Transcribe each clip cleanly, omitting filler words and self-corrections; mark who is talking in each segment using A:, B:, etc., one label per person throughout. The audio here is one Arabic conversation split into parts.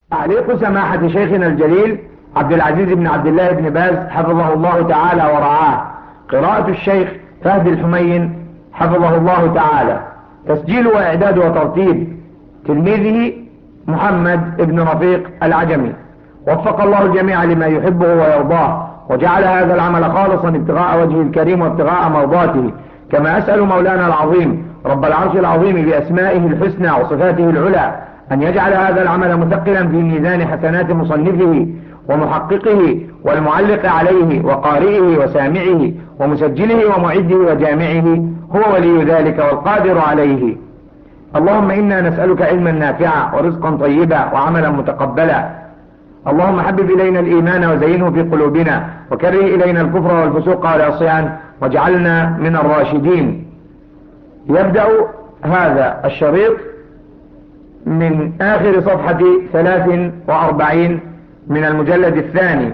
A: تعليق سماحة شيخنا الجليل عبد العزيز بن عبد الله بن باز حفظه الله تعالى ورعاه. قراءة الشيخ فهد الحمين حفظه الله تعالى. تسجيل وإعداد وترتيب تلميذه محمد بن رفيق العجمي. وفق الله الجميع لما يحبه ويرضاه، وجعل هذا العمل خالصا ابتغاء وجهه الكريم وابتغاء مرضاته. كما أسأل مولانا العظيم رب العرش العظيم بأسمائه الحسنى وصفاته العلى أن يجعل هذا العمل مثقلا في ميزان حسنات مصنفه ومحققه والمعلق عليه وقارئه وسامعه ومسجله ومعده وجامعه، هو ولي ذلك والقادر عليه. اللهم إنا نسألك علما نافعا ورزقا طيبا وعملا متقبلا. اللهم حبب إلينا الإيمان وزينه في قلوبنا، وكره إلينا الكفر والفسوق والعصيان، واجعلنا من الراشدين. يبدأ هذا الشريط من آخر صفحة 43 من المجلد الثاني.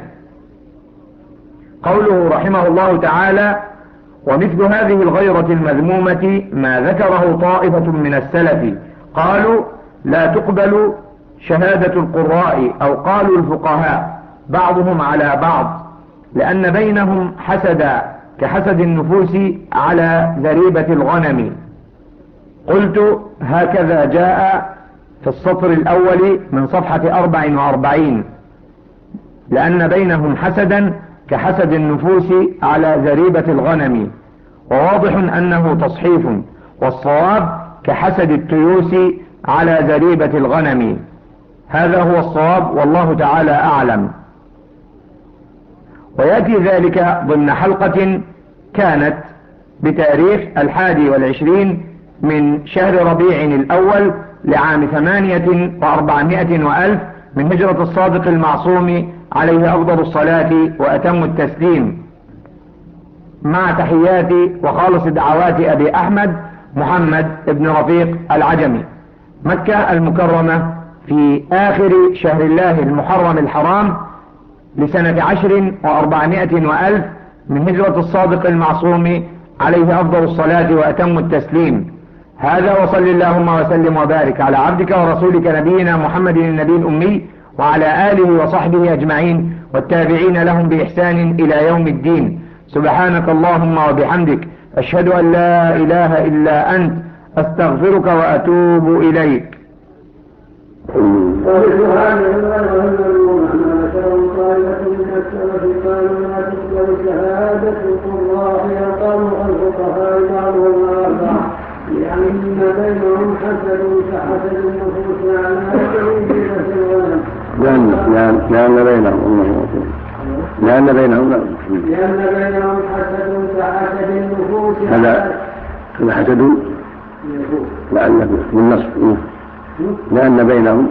A: قوله رحمه الله تعالى: ومثل هذه الغيرة المذمومة ما ذكره طائفة من السلف، قالوا لا تقبل شهادة القراء، أو قالوا الفقهاء بعضهم على بعض، لأن بينهم حسدا كحسد النفوس على ذريبة الغنم. قلت هكذا جاء في السطر الأول من صفحة 44، لأن بينهم حسدا كحسد النفوس على ذريبة الغنم، وواضح أنه تصحيف، والصواب كحسد التيوس على ذريبة الغنم. هذا هو الصواب والله تعالى أعلم. ويأتي ذلك ضمن حلقة كانت بتاريخ 21 من شهر ربيع الأول لعام 4800 وألف من هجرة الصادق المعصوم عليه أفضل الصلاة وأتم التسليم، مع تحيات وخالص دعوات أبي أحمد محمد بن رفيق العجمي، مكة المكرمة، في آخر شهر الله المحرم الحرام لسنة 400 وألف من هجرة الصادق المعصوم عليه أفضل الصلاة وأتم التسليم. هذا، وصل اللهم وسلم وبارك على عبدك ورسولك نبينا محمد النبي الأمي وعلى آله وصحبه أجمعين والتابعين لهم بإحسان إلى يوم الدين. سبحانك اللهم وبحمدك، أشهد أن لا إله إلا أنت، أستغفرك وأتوب إليك.
B: ومثل هذه الغيرة المذمومة ما ذكره طائفة من السلف، قالوا لا تقبل شهادة القراء، يقالها الفقهاء بعضهم على بعض، لأن بينهم حسد كحسد النفوس على ذريبة الغنم.
C: لأن بينهم
B: حسد كحسد النفوس.
C: هذا حسد لأن بالنصب، لأن بينهم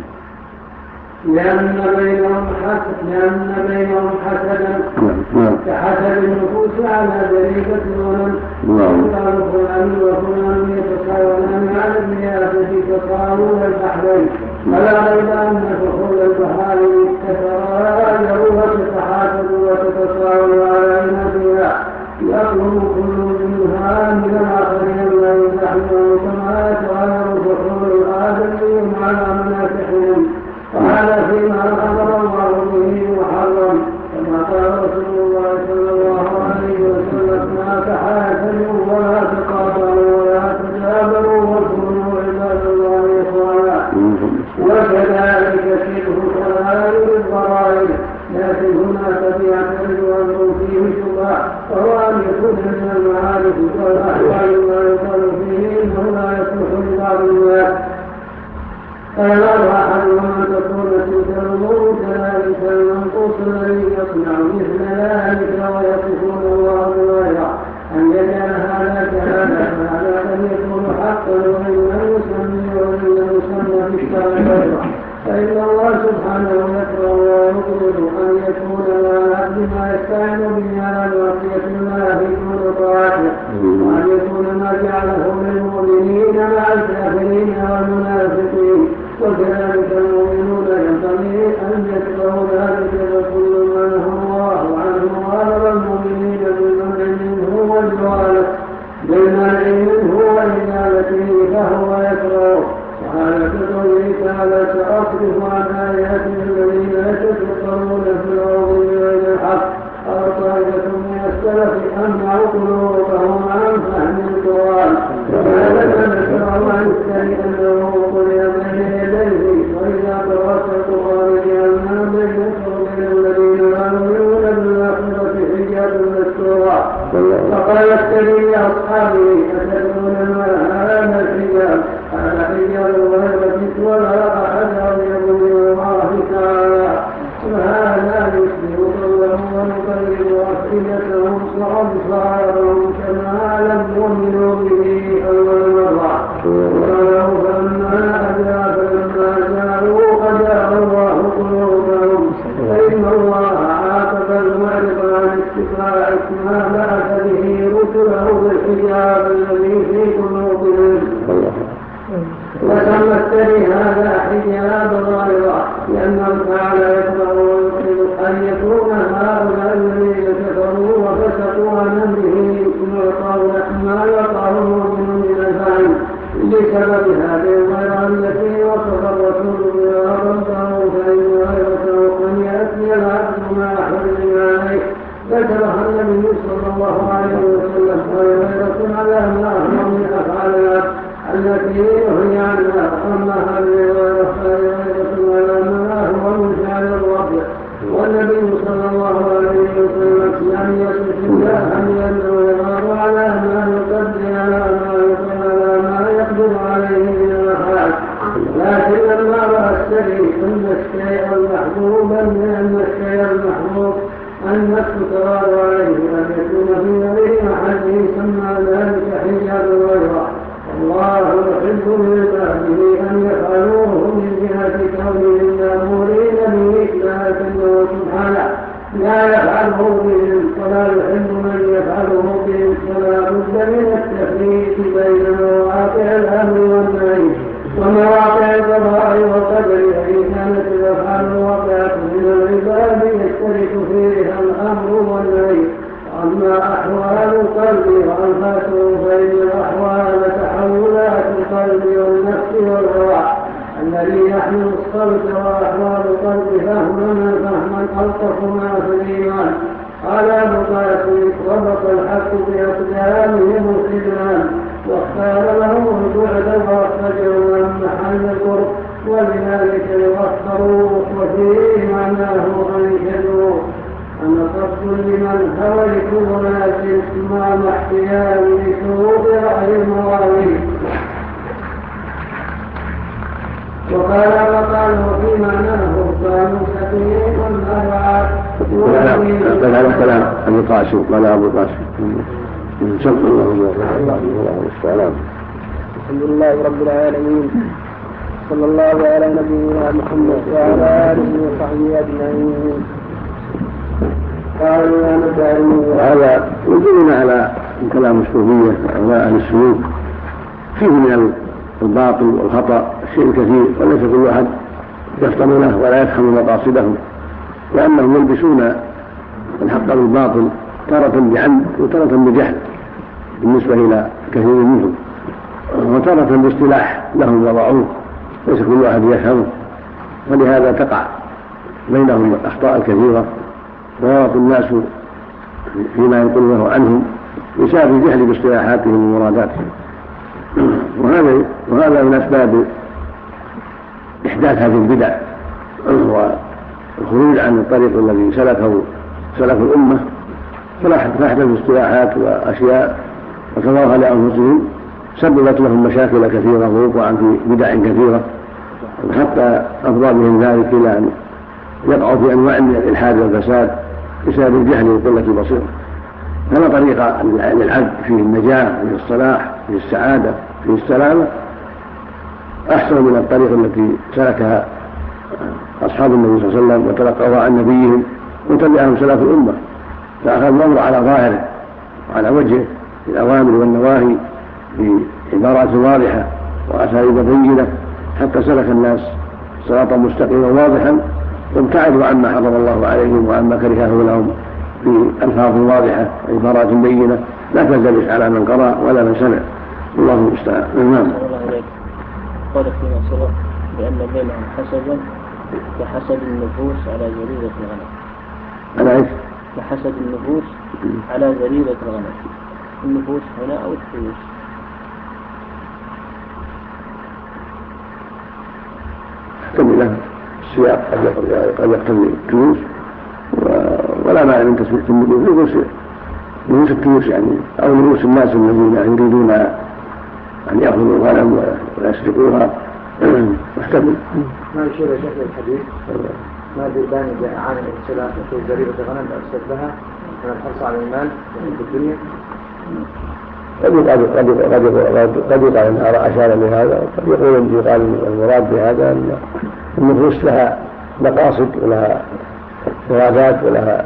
C: حسدا كحسد النفوس على ذريبة الغنم. قال فلان وفلان يتساءلان على النيابة فقالوا البحرين، فلا ريب أن فحول البحارين تتراجعوا وتتحاسدوا وتتساءلوا على إناتها، يطلب كل منها من الآخرين لا يزحمه، كما يتغير فحول الآدميين على مناكحهم، وهذا فيما أمر الله به محرم، كما قال رسول الله صلى الله عليه وسلم: لا تحاسدوا ولا تقاطعوا ولا تجابروا وكونوا عباد الله إخوانا. وكذلك شبه كبائر الضرائب، لكن هنا قد يعترض أمر فيه شبهة، وهو أن يكون من المعارف والأحوال ما يقال فيه إنه لا يصلح لبعض الناس، فيرى أحدهم أن تكون تلك الأمور كذلك المنقوص الذي يصنع مثل ذلك ويصفون الله غيره، أن يجعل هذا كهذا، فهذا قد يكون حقا وإن لم يسمى بالشرع غيره، فإن الله سبحانه يكره ويبغض أن يكون العبد ما يستعين به على معصية الله دون طاعته، وأن يكون ما جعله للمؤمنين مع الكافرين والمنافقين. وكذلك المؤمنون ينبغي أن يكرهوا ذلك، فكل ما نهى الله عنه وأمر المؤمنين بالمنع منه وإزالته فهو يكره. وهذا كقوله تعالى: سأصرف عن
B: لأنه تعالى يكره ويبغض أن يكون هؤلاء الذين كفروا وفسقوا عن أمره ما يقع المؤمن من الفعل بسبب هذه الغيرة التي وصف الرسول بها ربه، فإن غيرته أن يأتي العبد ما حرم عليه، ذكرها النبي صلى الله عليه وسلم، غيرة على ما هو من أفعال العبد التي نهي عنها، أما هذه الغيرة غيرة على ما هو من فعل الرب. والنبي صلى الله عليه وسلم لم يصف الله لأنه يغار على ما يقدر على ما يقدر عليه من الأفعال، لكن لما رأى السبيل أن الشيء المحبوب النفس تراد عليه أن يكون في غير محله، سمى ذلك حجاب الغيرة. الله يحب لعباده أن يفعلوه من جهة كونهم مأمورين به، لكنه سبحانه لا يفعله بهم ولا يحب من يفعله بهم، فلا بد من التفريق بين مواقع الأمر والنهي ومواقع القضاء والقدر. فإن كانت الأفعال واقعة من العباد يشترك فيها الأمر والنهي. أما أحوال القلب وأنفاسه فإن الأحوال تحولات القلب والنفس والهوى الذي يحمل الصوت، وأحوال القلب فهما ألطفهما في الإيمان. قال أبو قاسم: ربط الحق بأقدامهم الخذلان، واختار لهم البعد وأخرجهم عن محل القرب، ولذلك يغفروا، وفيه معناه أنشدوا: أنا صدت لمن هوى لكل ناس مع احتيال لسوء رأي المواويل. وقال وفي معناه كانوا سكين والأرعاد.
C: قال هذا الكلام أبو قاسم، قال أبو قاسم صلى الله عليه وسلم.
D: الحمد لله رب العالمين، صلى الله على نبينا محمد وعلى آله وصحبه أجمعين.
C: هذا يدلنا على كلام الصوفية وعلى أهل السلوك، فيه من الباطل والخطأ شيء كثير، وليس كل أحد يفطن له ولا يفهم مقاصدهم، لأنهم يلبسون الحق بالباطل تارة بعلم وتارة بجهل بالنسبة إلى كثير منهم، وتارة باصطلاح لهم وضعوه ليس كل أحد يفهمه، ولهذا تقع بينهم الأخطاء الكثيرة، ويغلط الناس فيما ينقلونه عنهم بسبب الجهل باصطلاحاتهم ومراداتهم. وهذا من أسباب إحداث هذه البدع والخروج عن الطريق الذي سلكه سلف الأمة، فأحدث اصطلاحات وأشياء وتظاهر لأنفسهم سببت لهم مشاكل كثيرة ووقوعا في بدع كثيرة، حتى أفضى بهم ذلك إلى أن يقعوا في أنواع من الإلحاد والفساد بسبب الجهل وقلة البصيرة. هذا طريقة للعبد فيه النجاة، فيه الصلاح، فيه السعادة، فيه السلامة، أحسن من الطريق التي سلكها أصحاب النبي صلى الله عليه وسلم وتلقوا عن نبيهم وتبعهم سلف الأمة، فأخذ الأمر على ظاهره وعلى وجهه بالأوامر والنواهي بعبارات واضحة وأساليب بينة، حتى سلك الناس صراطا مستقيما واضحا، وابتعدوا عما حرم الله عليهم وعما كرهه لهم بألفاظ واضحة وعبارات بينة لا تلتبس على من قرأ ولا من سمع. الله المستعان. نعم.
D: قال فيما سبق بأن بينهم حسدا كحسد النفوس على زريبة الغنم.
C: على إيش؟
D: كحسد النفوس على زريبة الغنم. النفوس هنا أو الفلوس؟
C: يحتمل له السياق، قد يقتضي الفلوس، ولا معنى من تسمية النفوس نفوس الفلوس يعني، أو نفوس الناس الذين يريدون أن يأخذوا الغنم ويسرقوها محتمل.
E: ما يشير يا شيخ الحديث ما بيبان عن السلام في زريبة الغنم أفسد لها من الحرص على المال في الدنيا.
C: قد يقال أن أشار لهذا، قد يقال المراد بهذا أن النفوس لها مقاصد ولها مرادات ولها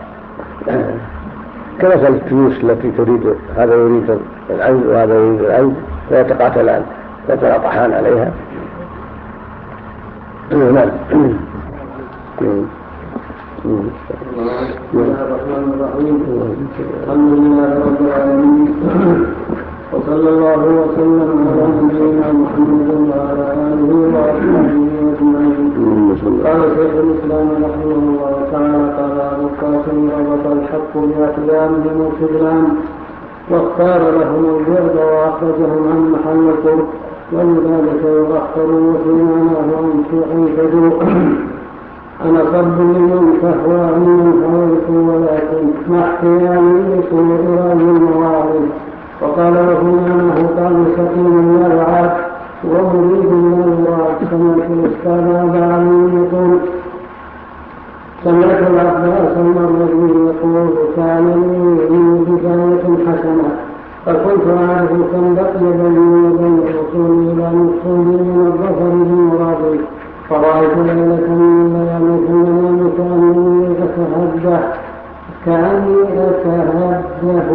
C: كمثل الفلوس التي تريد، هذا يريد العين وهذا يريد العين، فيتقاتلان ويتلاطحان عليها. نعم. بسم الله الرحمن الرحيم. الحمد لله رب العالمين، وصلى الله وسلم على نبينا محمد وعلى اله واصحابه اجمعين. قال شيخ الاسلام رحمه الله تعالى: قال ابو القاسم: ربط الحق باقدامهم الخذلان، واختار لهم البعد واخرجهم عن محل القرب، ولذلك يغفروا فيما نهوا عن كذوب. أنا صب لمن فهو من فوق، ولكن مع احتيالي لسوء رأي المواعظ. وقال وفيما قال سقيم لا يعاد ومريد لا يراد. سمعت الأستاذ أبا علي يقول: سمعت العباس المروزي يقول: كان لي بداية حسنة، فكنت أعرف كم بقي بيني وبين الوصول إلى مقصودي من الظفر بمرادي. فرأيت ليلة من الليالي في المنام كأني أتهده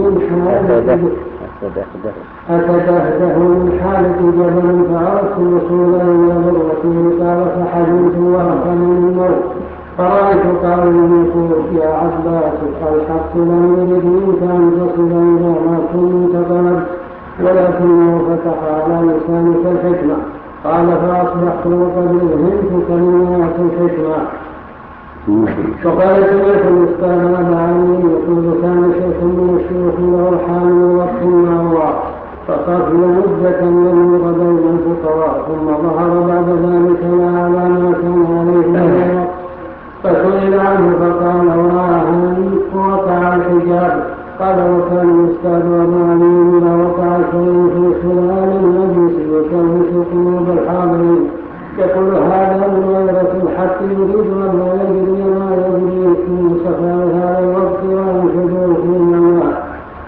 C: من حالة جبل، فعرفت الوصول إلى ذروته. قال: فحزنت وأخذني الموت، فرأيت قائلا يقول: يا عباس، الحق لم يرد منك أن تصل إلى ما كنت طلبت، ولكنه فتح على لسانك الحكمة. قال: فأصبحت وقد ألهمت كلمات الحكمة. وقال: سمعت الأستاذ أبا علي يقول: كان شيخ من الشيوخ له حامل وقت معروف، فقتل مدة يمر بين الفقراء، ثم ظهر بعد ذلك لا على ما كان عليه من الوقت، فسئل عنه فقال: وقع الحجاب. قال: وكان الأستاذ أبا علي إذا وقع شيء في خلال المجلس يكلف قلوب الحاضرين يقول: هذا من غيرة الحق، يريد أن لا يجري ما يجري في سفر هذا الوقت وينشدوا في الماء.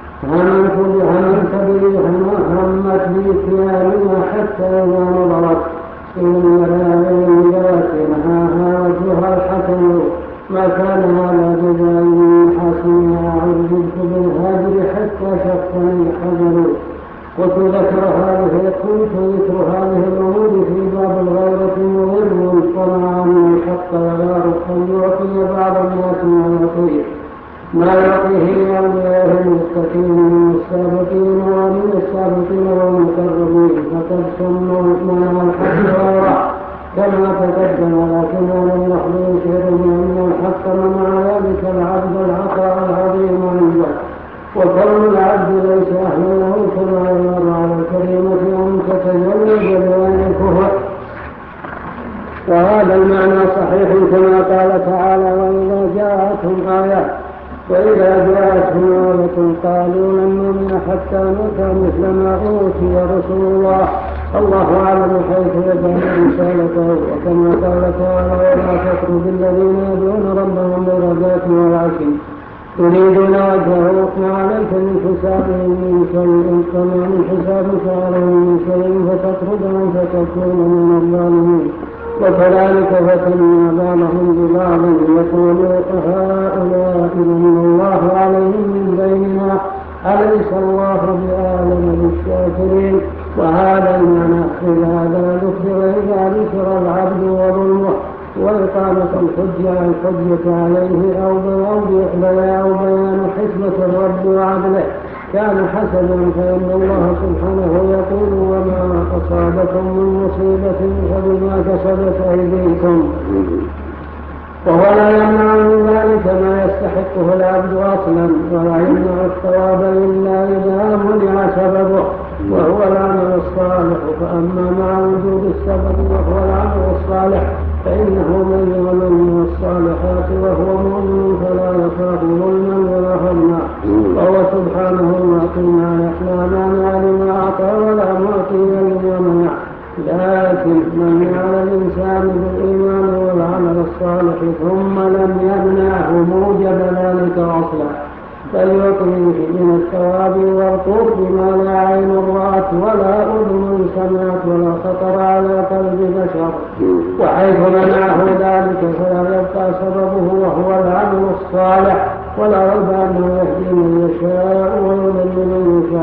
C: همت بإتياننا حتى إذا نظرت إلى الملائكة نهاها وجهها الحسن، ما كان هذا جزاء من حسنها، عذبت بالهاجر حتى شفني الحجر. كنت ذكر هذه الأمور في باب الغيرة مضر، طمعا من الحق وغار أن يعطي بعض الناس ما يعطيه أولياء المستقيم من السابقين والمقربين، فقد سموا من الحق غيره كما تقدم، لكن لم يحضر شيء من الحق منع ذلك العبد العطاء العظيم عنده، وكون العبد ليس أهله كما يمر على الكريمة أن تتزوج بأن الكفر. وهذا المعنى صحيح كما قال تعالى: وإذا جاءتهم آية قالوا لن نؤمن حتى نؤتى مثل ما أوتي رسول الله، الله أعلم حيث يجعل رسالته. وكما قال تعالى: ولا تطرد الذين يدعون ربهم بالغداة والعشي يريدون وجهه ما عليك من حسابهم من شيء، كما من حسابك عليهم من شيء فتطردهم فتكون من الظالمين. وكذلك فتنا بعضهم ببعض يقولوا: هؤلاء من الله عليهم من بيننا، أليس الله بأعلم بالشاكرين. وهذا المعنى إذا ذكر العبد وظلمه وإقامة الحجة عليه أو بيان حكمة الرب وعدله كان حسنا، فإن الله سبحانه يقول: وما أصابكم من مصيبة فبما كسبت أيديكم. وهو لا يمنع من ذلك ما يستحقه العبد أصلا، ولا يمنع الثواب إلا إذا منع سببه وهو العمل الصالح. فأما مع وجود السبب وهو العمل الصالح فإنه من يعمل من الصالحات وهو مؤمن فلا يخاف ظلما ولا هضما، وهو سبحانه معطي ما مانع لما أعطى ولا معطي لما منع. لكن من على الإنسان بالإيمان والعمل الصالح ثم لم يمنعه موجب ذلك أصلا، فليعطيه من الثواب والقرب بما لا عين رأت ولا أذن سمعت ولا خطر على قلب بشر. وحيث منعه ذلك فلا يبقى سببه وهو العمل الصالح، ولا ريب أنه يهدي من يشاء ويضل من يشاء.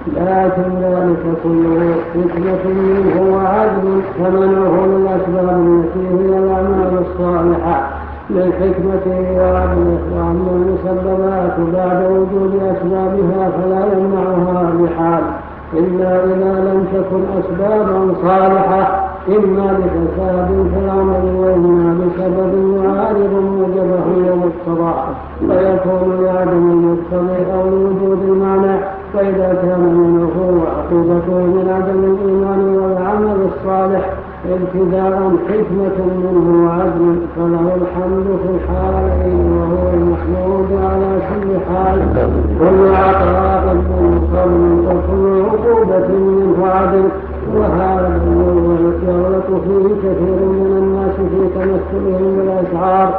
B: لكن ذلك كله حكمة منه وعدل فمنعه للأسباب التي هي الأعمال الصالحة من حكمته وعدله. وأما المسببات بعد وجود أسبابها فلا يمنعها بحال إلا إذا لم تكن أسبابا صالحة إما لفساد في العمل وإما بسبب يعارض موجبه ومقتضاه فيكون لعدم المقتضي أو لوجود المعنى. فإذا كان منه وعقوبته من عدم الإيمان والعمل الصالح ابتداء حكمة منه وعدل فله الحمد في الحالين وهو المحمود على كل حال. كل عطاء منه فضل وكل عقوبة منه عدل. وهذا يغلط فيه كثير من الناس في تمثلهم بالأشعار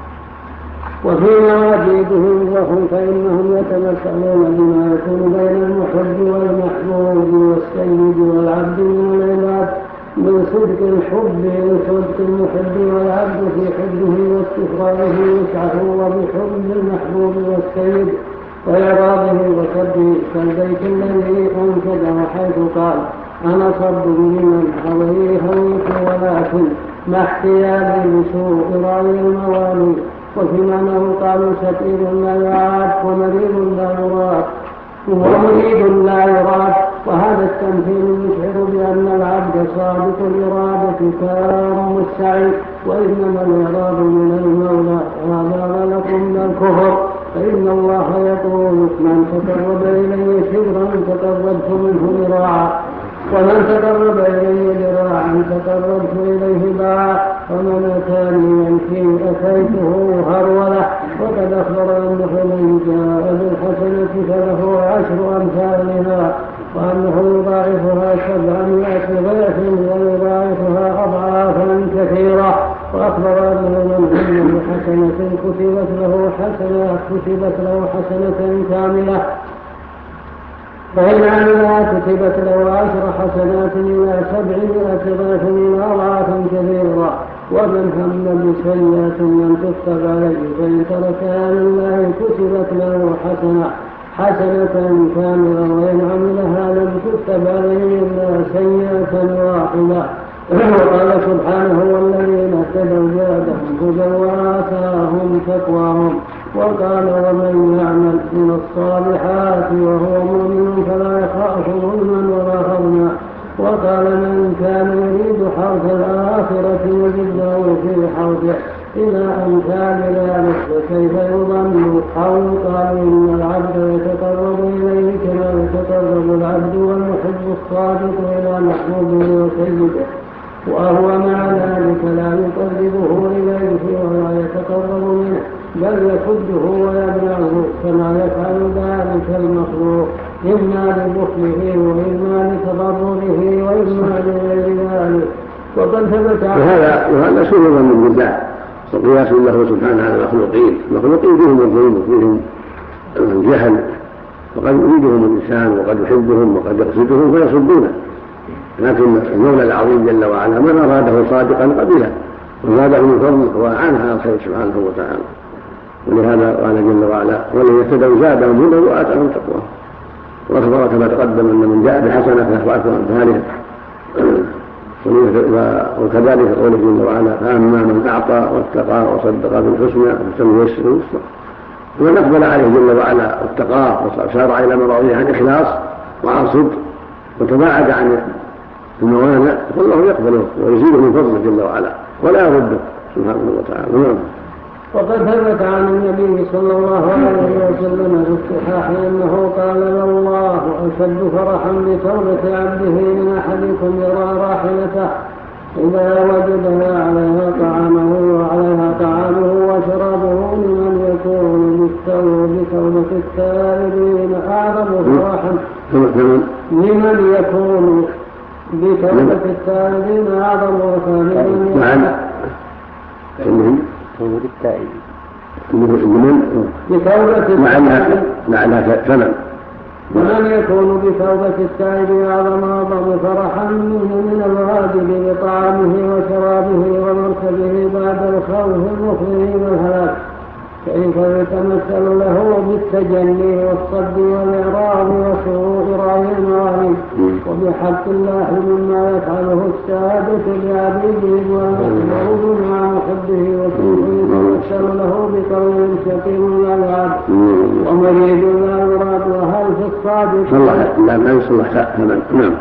B: وفي مواجيدهم وهم فإنهم يتمثلون بما يكون بين المحب والمحبوب والسيد والعبد من العباد من صدق الحب لصدق المحب والعبد في حبه واستفراغه وسعه وبحب المحبوب والسيد وإعراضه وسبه كالبيت الذي أنشده حيث قال أنا صب من هويه هويت ولكن مع احتياجي لسوء رأي الموالي. وفي معناه قالوا سفير لا يعاد ومريض لا يراد ومريد لا يراد. وهذا التمثيل يشعر بأن العبد صادق الإرادة تام السعي وإنما الإراد من المولى وهذا غلط من الكفر. فإن الله يقول من تقرب إلي شبرا تقربت منه ذراعا ومن تقرب إلي ذراعا تقربت إليه باعا ومن أتاني يمشي أتيته هرولة. وقد أخبر أنه من جاء بالحسنة فله 10 أمثالها وأنه يضاعفها 700 ضعف ويضاعفها أضعافا كثيرة. وأخبر أنه من هم بحسنة كتبت له حسنة كاملة فإن عملها كتبت له 10 حسنات إلى 700 ضعف إلى أضعاف كثيرة. ومن هم بسيئة لم تكتب عليه فإن تركها لله كتبت له حسنة كاملة وإن عملها لم تكتب عليه إلا سيئة واحدة. وقال سبحانه والذين اهتدوا زادهم هدى وآتاهم تقواهم. وقال ومن يعمل من الصالحات وهو مؤمن فلا يخاف ظلما ولا هضما. وقال من كان يريد حرث الآخرة يجد له في حرثه إلى أمثال ذلك. وكيف يضل أو قال إن العبد يتقرب إليه كما يتقرب العبد والمحب الصادق إلى محبوبه وسيده وهو مع ذلك لا يقربه إليه ولا يتقرب منه بل يصده ويمنعه كما يفعل ذلك المخلوق إما لبخله وإما لتضرره وإما لغير ذلك. وقد ثبت
C: وهذا سبب من بالله وقياس له سبحانه على المخلوقين فيهم الظلم وفيهم الجهل وقد يريدهم الإنسان وقد يحبهم وقد يقصدهم فيصدونه. لكن المولى العظيم جل وعلا من أراده صادقا قبله وزاده من فضله وأعانه على الخير سبحانه وتعالى. ولهذا قال جل وعلا والذين اهتدوا زادهم هدى وآتاهم تقواهم. وأخبر كما تقدم أن من جاء بحسنة فله 10 أمثالها. وكذلك قوله جل وعلا فأما من أعطى واتقى وصدق بالحسنى فسنيسره لليسرى. ومن أقبل عليه جل وعلا واتقاه وسار إلى مراضيه عن إخلاص وعن صدق وتباعد عن الموانع فالله يقبله ويزيده من فضله جل وعلا ولا يرده سبحانه وتعالى.
B: وقد ثبت عن النبي صلى الله عليه وسلم في الصحاح أنه قال الله أشد فرحا بتوبة عبده من أحدكم يرى راحلته إذا وجدها عليها طعامه وشرابه لمن يكون بتوبة التائبين أعظم فرحا لمن يكون بتوبة التائبين أعظم فرحا
C: توبة التائب معناها ثمن
B: ومن يكون بتوبة التائب أعظم فرحا منه من الواجب بطعامه وشرابه ومركبه بعد الخوف المخزي والهلاك. كيف يتمثل له بالتجلي والصد والإعراض وشروط رأي الوالي وبحق الله مما يفعله السادة لعبيده ويأمره مع محبه وكيف يتمثل له بقول شتيم لا يعد ومريد لا يراد وهل في الصادق
C: لا يصلح نعم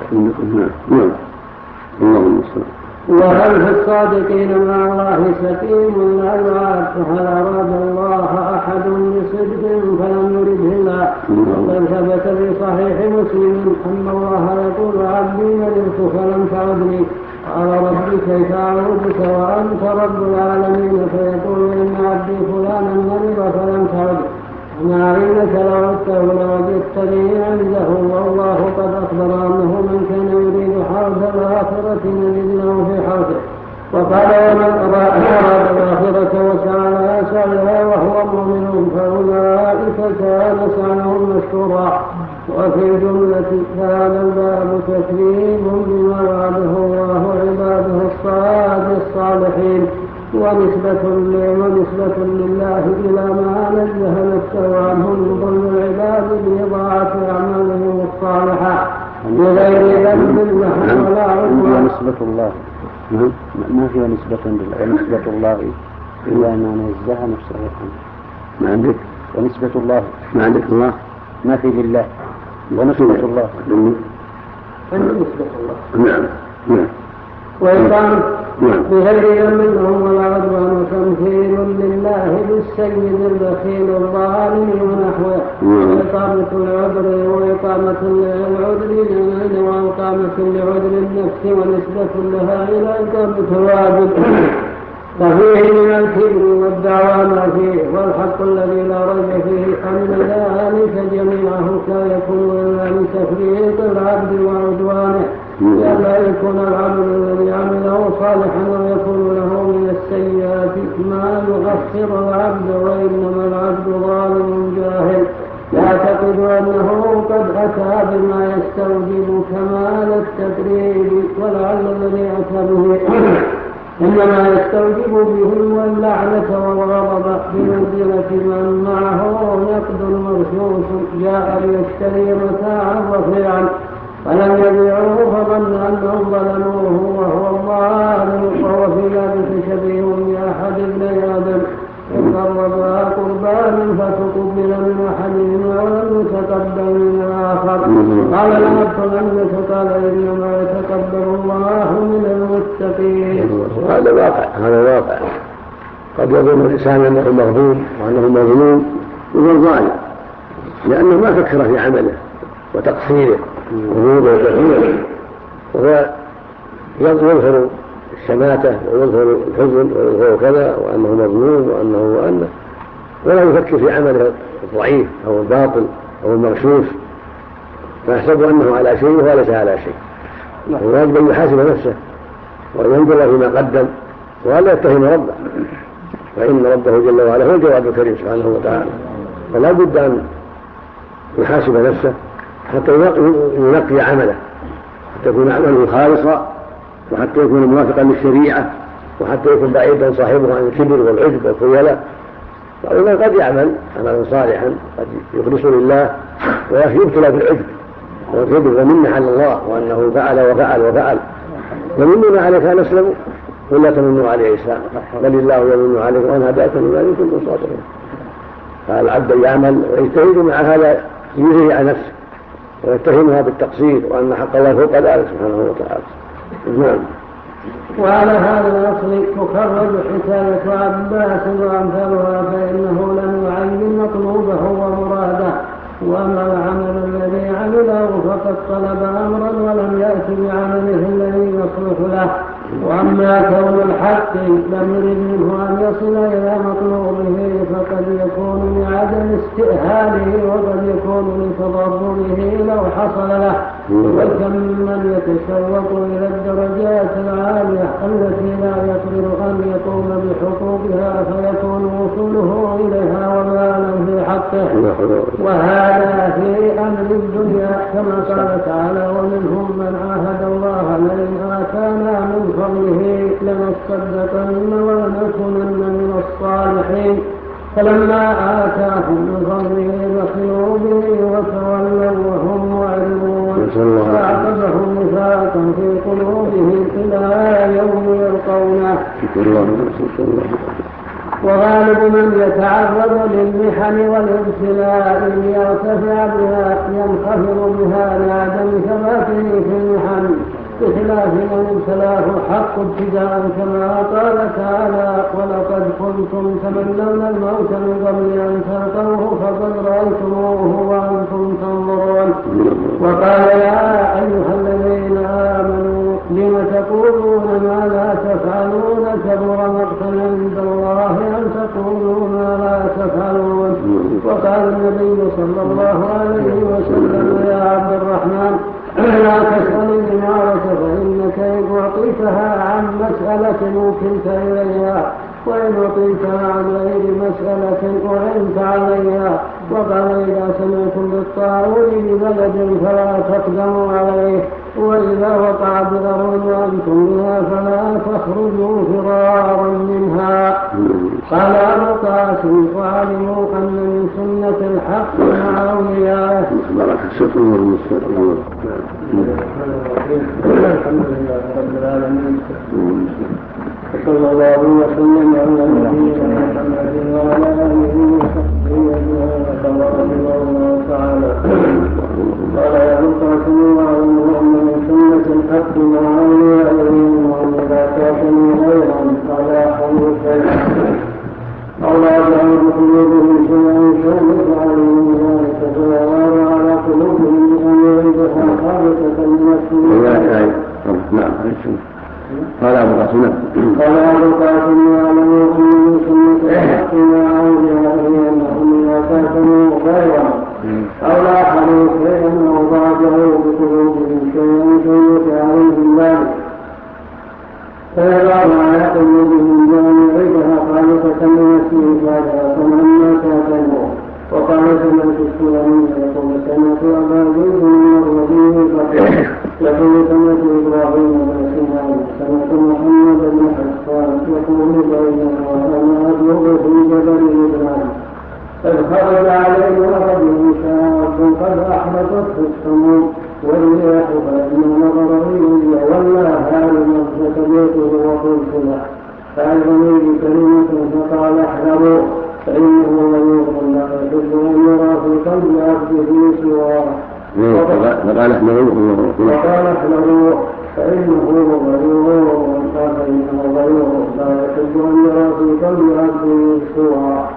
C: اللهم صل
B: وهل في الصادقين مع الله سكيم لا يعاد وهل أراد الله أحد بصدق فلم يرده الله وقد ثبت في صحيح مسلم أن الله يقول عبدي مرضت فلم تعدني قال ربي كيف أعودك وأنت رب العالمين فيقول إن عبدي فلانا مرض فلم تعد أما عينك لو عدته لوجدتني عنده والله قد أخبر أنه من كان يريد حرث الآخرة نجد له في حرثه وقال ومن أراد الآخرة وسعى سعيها وهو مؤمن فأولئك كان سعيهم مشكورا. وفي جملة هذا الباب تكريم بما وعده الله عباده الصالحين ونسبة لله إلى ما نزه نفسه عنه من ظلم العباد بإضاعة أعمالهم الصالحة بغير ذنب لهم ولا عدوان.
C: نسبة الله ما هي نسبة الله إلى ما نزه نفسه عنه. ما عندك ونسبة الله ما عندك الله ما في لله ونسبة الله
B: نسبة الله نعم وإقام بغير ذنب ولا عدوان تمثيل لله بالسيد البخيل الظالم ونحوه وإقامة العذر وإقامة العذر للعين وإقامة لعذر النفس ونسبة لها إلى إقامة الواجب وفيه من الكبر والدعوى ما فيه والحق الذي لا ريب فيه أن ذلك جميعه لا يكون إلا من تفريط العبد وعدوانه لئلا يكون العمل الذي عمله صالحا ويكون له من السيئات ما يغفر العبد وإنما العبد ظالم جاهل يعتقد أنه قد أتى بما يستوجب كمال التقريب ولعل الذي أتى به إنما يستوجب بهم اللعنة والغضب بمنزلة من معه نقد مرشوش جاء ليشتري متاعا رفيعا فلم يبيعوه فظن أنهم ظلموه وهو الظالم وهو في ذلك شبيه بأحد ابني آدم إذ قربا قربانا فتقبل من أحدهما ولم يتقبل من الآخر قال لأقتلنك قال إنما يتقبل الله من المتقين.
C: هذا واقع قد يظن الإنسان أنه مغضوب وأنه مظلوم وهو ظالم لأنه ما فكر في عمله وتقصيره وغضوبه وتغييره وهو يظهر الشماتة ويظهر الحزن ويظهر كذا وأنه مظلوم وأنه ولا يفكر في عمله الضعيف أو الباطل أو المغشوش فيحسب أنه على شيء وهو ليس على شيء. ويجب أن يحاسب نفسه وأن ينظر فيما قدم ولا يتهم ربه فإن ربه جل وعلا هو الجواد الكريم سبحانه وتعالى فلا بد أن يحاسب نفسه حتى ينقي عمله حتى يكون عمله خالصا وحتى يكون موافقا للشريعة وحتى يكون بعيدا صاحبه عن الكبر والعجب والخيلاء. فإنه قد يعمل عملا صالحا قد يخلص لله ويبتلى بالعجب والكبر ومنه على الله وأنه فعل وفعل وفعل ومننا عليك أن أسلموا ولا تمنوا عليه إسلام بل الله يمن عليكم أن هداكم لما كنتم صادقين. فالعبد يعمل ويجتهد مع هذا يزيع نفسه ويتهمها بالتقصير وأن حق الله فوق ذلك سبحانه وتعالى. نعم.
B: وعلى هذا الأصل تخرج حكاية عباس وأمثالها فإنه لم يعين مطلوبه ومراده وأما العمل الذي عمله فقد طلب أمرا ولم يأت بعمله الذي يصلح له. وأما كون الحق لم يرد منه أن يصل إلى مطلوبه فقد يكون لعدم استئهاله وقد يكون لتضرره لو حصل له. وكم من يتشوق إلى الدرجات العالية التي لا يقدر أن يقوم بحقوقها فيكون وصوله إليها وبالا في حقه وهذا في أمر الدنيا كما قال تعالى ومنهم من عاهد الله لئن آتانا من فضله لنصدقن ولنكونن من الصالحين فلما آتاهم من فضله بخلوا به وتولوا وهم معرضون فأعقبهم نفاقا في قلوبهم إلى يوم يلقونه. وغالب من يتعرض للمحن والابتلاء يرتفع بها ينخفض بها لعدم ثباته في المحن، بخلاف من ابتلاه الحق ابتداء كما قال تعالى: ولقد كنتم تمنون الموت من قبل أن تلقوه فقد رأيتموه وأنتم تنظرون. وقال: يا أيها الذين آمنوا لم تقولون ما لا تفعلون كبر مقتا عند الله أن تقولوا ما لا تفعلون. وقال النبي صلى الله عليه وسلم: يا عبد الرحمن لا تسأل الإمارة فإنك إن أعطيتها عن مسألة وكلت إليها، وإن أعطيتها عن غير مسألة أعنت عليها. وقال: إذا سمعتم بالطاعون ببلد فلا تقدموا عليه، وإذا وقع ضرر وأنتم بها فلا تخرجوا فرارا منها. قال أبو القاسم: وعلموا أن من سنة الحق مع أوليائه.
C: الحمد لله رب العالمين، وصلى الله وسلم على نبينا محمد وعلى آله وصحبه أجمعين. الله تعالى قال أبو القاسم: وعلموا أن من سنة الحق مع أوليائه وأن إذا كاتموا غيرا فلا حول شيئا أو لا يجعل بقلوبهم شيئا شوق عليهم ذلك فيغار على قلوبهم بأن يعيدها خالصة من السنة.
A: قال أبو القاسم:
C: وعلموا أن من سنة الحق مع أوليائه أنهم إذا كاتموا غيرا أو لاحظوا شيئا أو ضاجعوا بقلوبهم شيئا شوق عليهم ذلك فيغار على قلوبهم بأن يعيدها خالصة من السنة فمما كاتموا. وقال: سمعت السلمي يقول: سمعت أبا زيد الربيع يقول: سمعت إبراهيم بن سنان سمعت محمد بن حسان يقول: بينما وأنا أبلغ في جبل لبنان قد خرج علينا رجل شاب قد أحبطته السموم والرياح فلما نظر إلي ولى هارما فسمعته وقلت له: فأعلمني بكلمة فقال: احذروا فإنه غيور لا يحب أن يرى في قلب عبده سواه.
A: فقال: احذروا
C: فإنه غيور لا يحب أن يرى في قلب عبده سواه.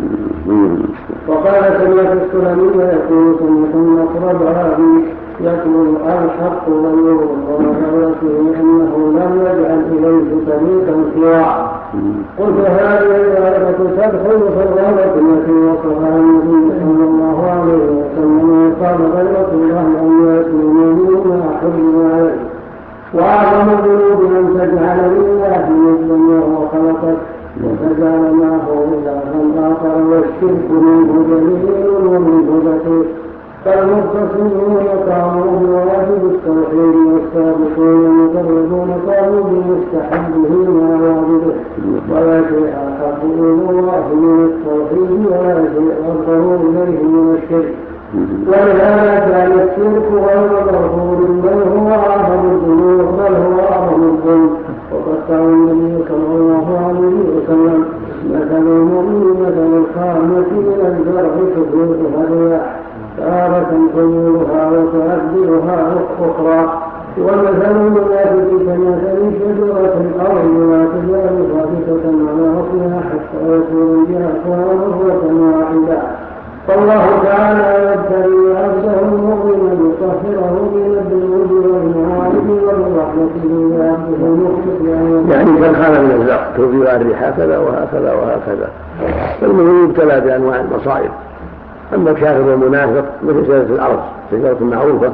C: وقال: سمعت السلمي يقول: سمعت النصر بهادي يقول: الحق غيور وغيرته أنه لم يجعل إليه طريقا سواه. قلت: هذه الآية تدخل في الغيرة التي وصفها النبي صلى الله عليه وسلم قال: غيرة الله أن يأتوا مؤمنون أحب عليه وأعظم الذنوب أن تجعل لله مثلا وهو خلقك وتجعل معه إلها آخر والشرك منه جليل ومنه بكير. فالمختصمون قاموا بواجب التوحيد والسابقون المقربون قاموا بمستحبه مع واجبه، ولا شيء أحب إلى الله من التوحيد ولا شيء أكبر إليه من الشرك. ولهذا كان الشرك غير مغفور بل هو أعظم الذنوب بل هو أعظم الذنب. وقد قال النبي صلى الله عليه وسلم: مثل المؤمن مثل الخامة من الزرع تفيضها الرياح تارة تميلها وتعدلها أخرى، ومثل المنافق كمثل شجرة الأرض لا تزال ثابتة على أصلها حتى يكون بها قوة واحدة. فالله تعالى يبتلي عبده المؤمن ليطهره من الذنوب والمعاصي وبرحمته بعبده المخلص.
A: يعني كالخانة من الزرع تضيء الريح هكذا وهكذا وهكذا، فالمؤمن يبتلى بأنواع المصائب. أما الكافر والمنافق مثل شجرة الأرض، شجرة معروفة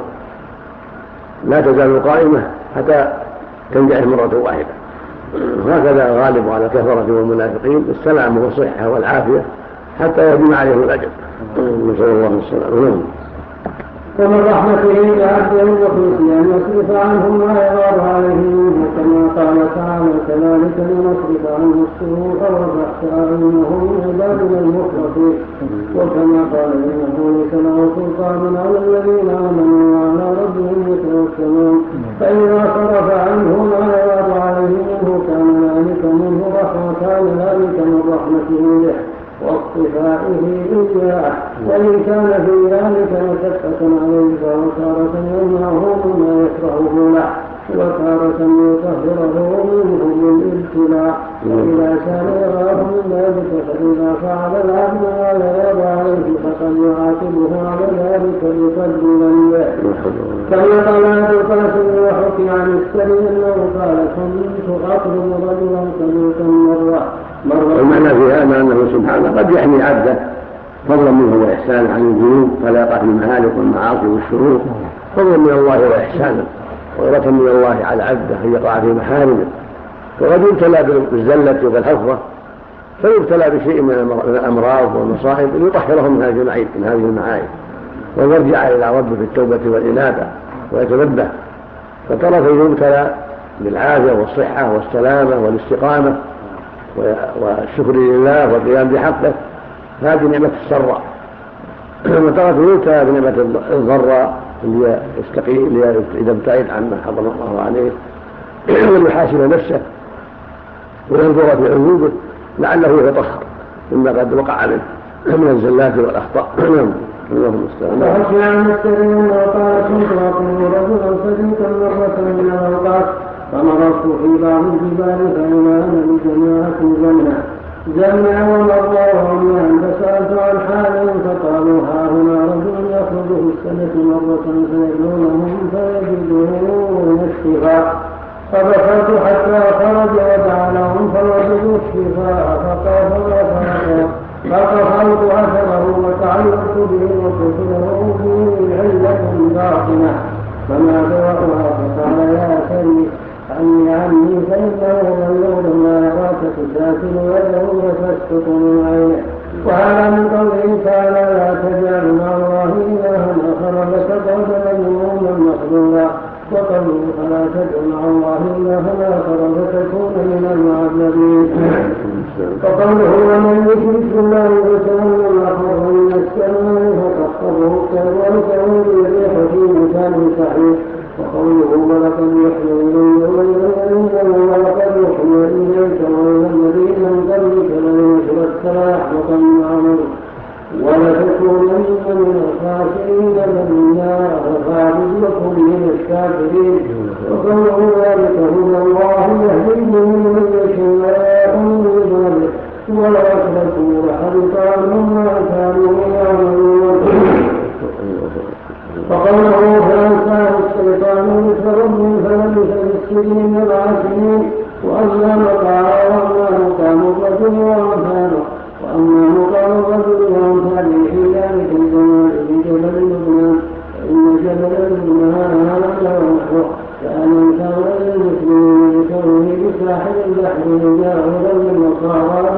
A: لا تزال قائمة حتى تنجح مرة واحدة، وهكذا غالب على الكفرة والمنافقين السلامة والصحة والعافية حتى يدوم عليهم الأجل، نسأل الله السلامة.
B: ومن رحمته بعبده المخلص أن يصرف عنه ما يغار عليه منه كما قال تعالى كذلك لنصرف عنه السوء والفحشاء إنه من عبادنا المخلصين وكما قال إنه ليس له سلطان على الذين آمنوا وعلى ربهم يتوكلون فإذا صرف عنه ما يغار عليه منه كان ذلك منه رحمة كان ذلك من رحمته به واصطفائه إياه وإن كان في ذلك مشقة عليه فهو تارة يمنعه مما يكرهه له وتارة يطهره منه بالابتلاء وإذا كان يراه من ذلك فإذا فعل العبد ما يراد عليه فقد يعاقبه على ذلك بقدر ذنبه كما قال القاسم وحكي عن السري أنه قال كنت أطلب رجلا صديقا مرة
C: والمعنى في هذا أنه سبحانه قد يحمي عبده فضلا منه وإحسانا عن الذنوب فلا يقع في المهالك والمعاصي والشرور فضلا من الله وإحسانا وغيرة من الله على عبده أن يقع في محارمه وقد يبتلى بالزلة والحفظة فيبتلى بشيء من الأمراض والمصائب ليطهره من هذه المعايب ويرجع إلى ربه بالتوبة والإنابة ويتنبه فترى يبتلى بالعافية والصحة والسلامة والاستقامة والشكر لله والقيام بحقه هذه نعمة السراء وترى يبتلى بنعمة الضراء اللي إذا ابتعد عما حضر الله عليه وليحاسب نفسه وينظر في عيوبه لعله يتطهر مما قد وقع منه من الزلات والأخطاء. اللهم استعان.
B: وحكي عن السري وقال كنت أطلب رجلا صديقا مرة من الأوقات فمررت في بعض الجبال فإذا أنا بجماعة جمع ومرهم فسألت عن حالهم فقالوا ها هنا رجل يخرج في السنة مرة فيدعونهم فيجدون الشفاء فبكرت حتى خرج ودعا لهم فوجدوا الشفاء فقفلت أثره وتعلقت به وقلت له به علة باطنة فما دواءها فقال يا سري عني فإنه غير ما يراك تساكن ويدعو وتسقط من عينه وهذا من قوله تعالى لا تجعل مع الله إلها آخر لتقعد مذموما مخذولا وقوله فلا تجعل مع الله إلها آخر فتكون من المعذبين وقوله ومن يشرك بالله فكأنما خر من السماء فتخطفه الطير وتهوي الريح في مكان سحيق وقوله ولقد يحيى إليك ولقد يحيى إليك وإلى الذين من قبلك لئن أشركت ليحبطن عملك ولتكونن من الخاسرين فبالله فاعبد لكم من الشاكرين وقوله ذلك هدى الله يهدي به من يشاء من عباده ولو أشركوا لحبط عنهم ما كانوا يعملون وقوله فأنساه الشيطان ذكر ربه فلبث في السجن 7 سنين وأما مقام الرجل وأمثاله وأما مقام الرجل وأمثاله في ذلك الزمان بجبل لبنان فإن جبل لبنان هذا ونحوه كان ينكر للمسلمين بكونه بساحل البحر وجاء رجل وصار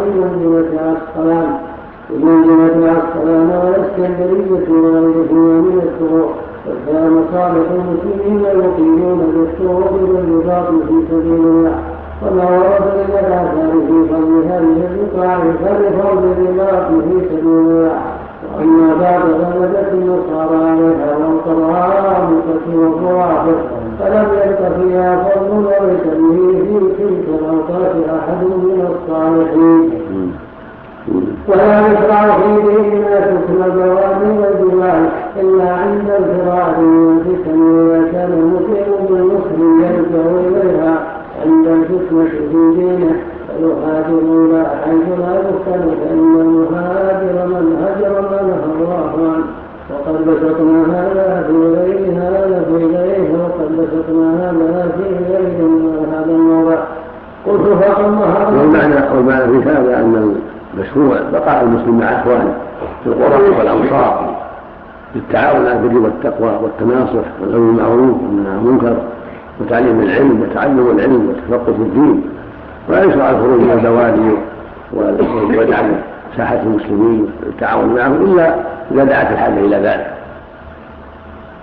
B: بمنزلة عسقلان والإسكندرية وغيرهما من الشروط فكان صالح المسلمين يقيمون بالشروط والرباط في سبيل الله وما ورد من الآثار في فضل هذه البقاع فلفضل الرباط في سبيل الله وأما بعد فبدت النصارى عليها وانقرها عامة والروافض فلم يلق فيها فضل ويسميه في تلك الأوقات أحد من الصالحين ولا يشرع في ديننا حكم البوادي والجبال إلا عند الفرار من الفتن إذا كان المسلم بالمسلم يلجأ إليها عند الفتنة في دينه فيهاجر إلى حيث لا يقتل فإن المهاجر من هجر ما نهى الله عنه وقد بسطنا هذا في غيره وقد بسطنا هذا في غيره من هذا الموضع قلت فقط
C: والمعنى في هذا أن مشروع بقاء المسلم مع اخوانه في القرى والامصار بالتعاون على البر والتقوى والتناصح والامر بالمعروف والنهي عن المنكر وتعليم العلم وتعلم العلم والتفقه في الدين ولا يشرع الخروج من البوادي وجعل ساحه المسلمين والتعاون معهم الا اذا دعت الحاجه الى ذلك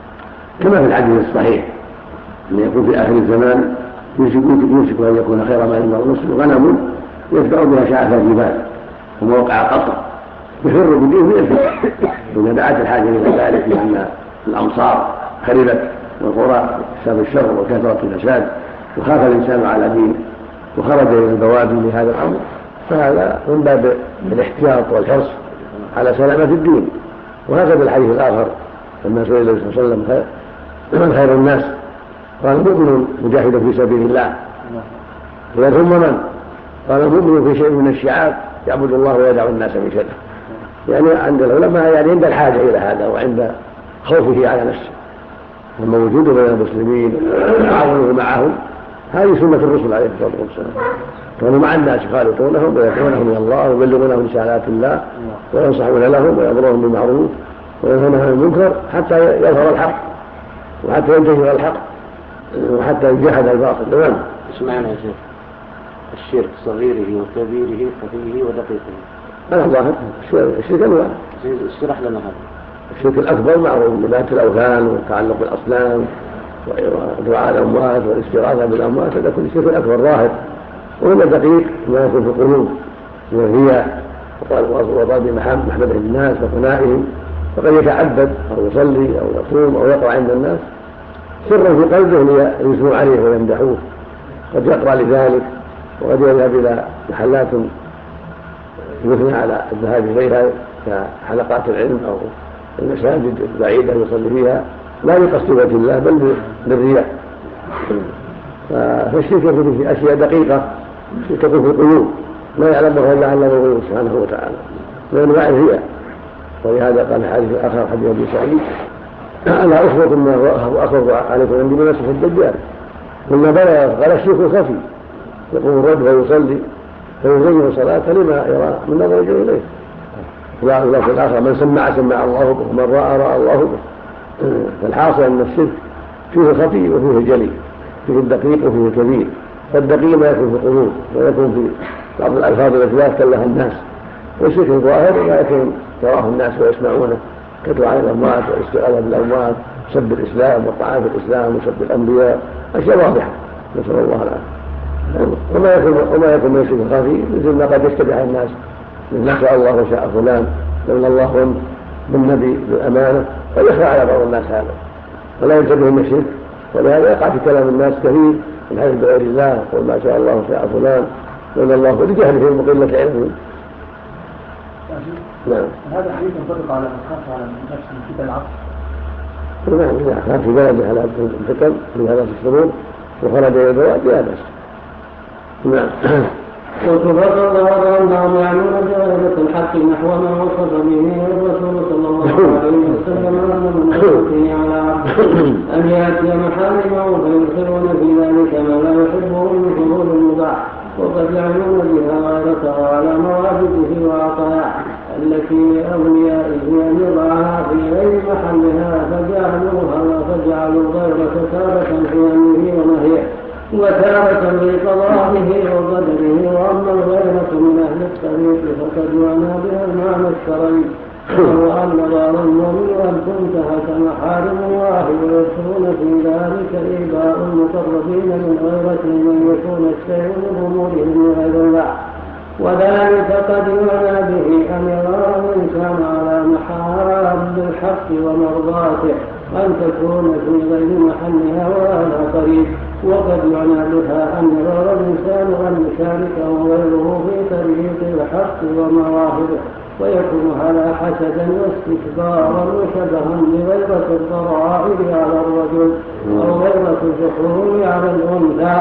C: كما في الحديث الصحيح أن يكون في آخر الزمان يوشك أن يكون خير ما عند الرسل غنم يتبع بها شعث الجبال وموقع قطر يفر بدين ويفر إذا دعت الحاجة إلى ذلك لأن الأمصار خربت والقرى بسبب الشر وكثرة الفساد وخاف الإنسان على دينه وخرج إلى البوادي لهذا الأمر، فهذا من باب الاحتياط والحرص على سلامة الدين. وهكذا الحديث الآخر لما سئل النبي صلى الله عليه وسلم من خير الناس قال المؤمن مجاهد في سبيل الله. قال ثم من؟ قال المؤمن في شيء من الشعاب يعبد الله ويدع الناس من شره. يعني عند العلماء يعني عند الحاجة إلى هذا وعند خوفه على نفسه، لما وجوده بين المسلمين وتعاونه معهم هذه سنة الرسل عليه الصلاة والسلام، كانوا مع الناس يخالطونهم ويدعونهم إلى الله ويبلغونهم رسالات الله وينصحون لهم ويأمرون بالمعروف وينهون عن المنكر حتى يظهر الحق وحتى ينتشر الحق وحتى يجاهد الباطل. تمام.
E: ايش معنى يا شيخ الشرك صغيره وكبيره خفيه ودقيقه؟
C: هذا ظاهر الشرك انواع.
E: اشرح لنا هذا.
C: الشرك الاكبر معروف عباده الاوثان والتعلق بالاصنام ودعاء الاموات والاستغاثه بالاموات، هذا كل الشرك الاكبر ظاهر. ومن الدقيق ما يكون في القلوب من الرياء وطلب محمده الناس وثنائهم، فقد يتعبد او يصلي او يصوم او يقرا عند الناس سرا في قلبه ليثنوا عليه ويمدحوه، قد يقرا لذلك وقد يذهب الى محلات يثنى على الذهاب اليها كحلقات العلم او المساجد البعيده يصلي فيها لا بقصد وجه الله بل بالرياء. فالشرك يكون في اشياء دقيقه تكون في القلوب لا يعلمها الا الله سبحانه وتعالى من انواع الرياء. ولهذا قال الحديث الاخر حديث ابي سعيد انا اخبركم ما واخبر عليكم عندي من مسح الدجال. ثم بلغ قال الشرك خفي يقوم الرجل ويصلي فيزين صلاته لما يرى من نظر اليه. وقال في الاخر من سمع الله به ومن راى الله به. فالحاصل ان الشرك فيه خفي وفيه جلي، فيه الدقيق وفيه الكبير. فالدقيق ما يكون في القلوب ويكون في بعض الالفاظ التي لا يتكلها الناس، والشرك الظاهر ما يكون يراه الناس ويسمعونه كدعاء الاموات والاستغاثه بالاموات سب الاسلام والطعن في الاسلام وسب الانبياء، اشياء واضحه نسال الله العافيه. وما يكون من الشرك الخفي مثل ما قد يشتبه الناس من شاء الله وشاء فلان لولا الله بالنبي بالامانه، ويخفى على بعض الناس هذا ولا ينتبه من الشرك، ولهذا يقع في كلام الناس كثير من حيث بغير الله يقول ما شاء الله وشاء فلان لولا الله ولجهلهم وقله علمهم. نعم.
B: هذا حديث ينطبق على من خاف على نفسه من فتن العصر.
C: نعم إذا خاف في بلده على الفتن في هذا الشرور وخرج إلى البوادي لا بأس. نعم.
B: وتفضل أنهم يعنون بغيرة الحق نحو ما وصف به الرسول صلى الله عليه وسلم أن من يأتي على عبده أن يأتي محارمه فيدخلون في ذلك ما لا يحبه من شرور المباح، وقد يعنون بها غيرته على موافده وعطاياه التي لأوليائه أن يضعها في غير محلها فجعلوا غيرة تارة في أمره ونهيه وتارة لقضائه وقدره. وأما الغيرة من أهل الطريق فقد يعنى بها المعنى الشرعي، وهو أن ظاهر المؤمن أن تنتهك محارم الله ويدخلون في ذلك إيباء المقربين من غيرة من يكون الشيء من أمورهم لغير الله، وذلك قد يعنى به أن يرى الإنسان على محارم الحق ومرضاته أن تكون في غير محلها وهذا طريق. وقد يعنى بها أن يرى الإنسان أن يشاركه غيره في طريق الحق ومواهبه ويكون هذا حسدا واستكبارا وشبها بغيرة الضرائر على الرجل أو غيرة الجحور على الأنثى.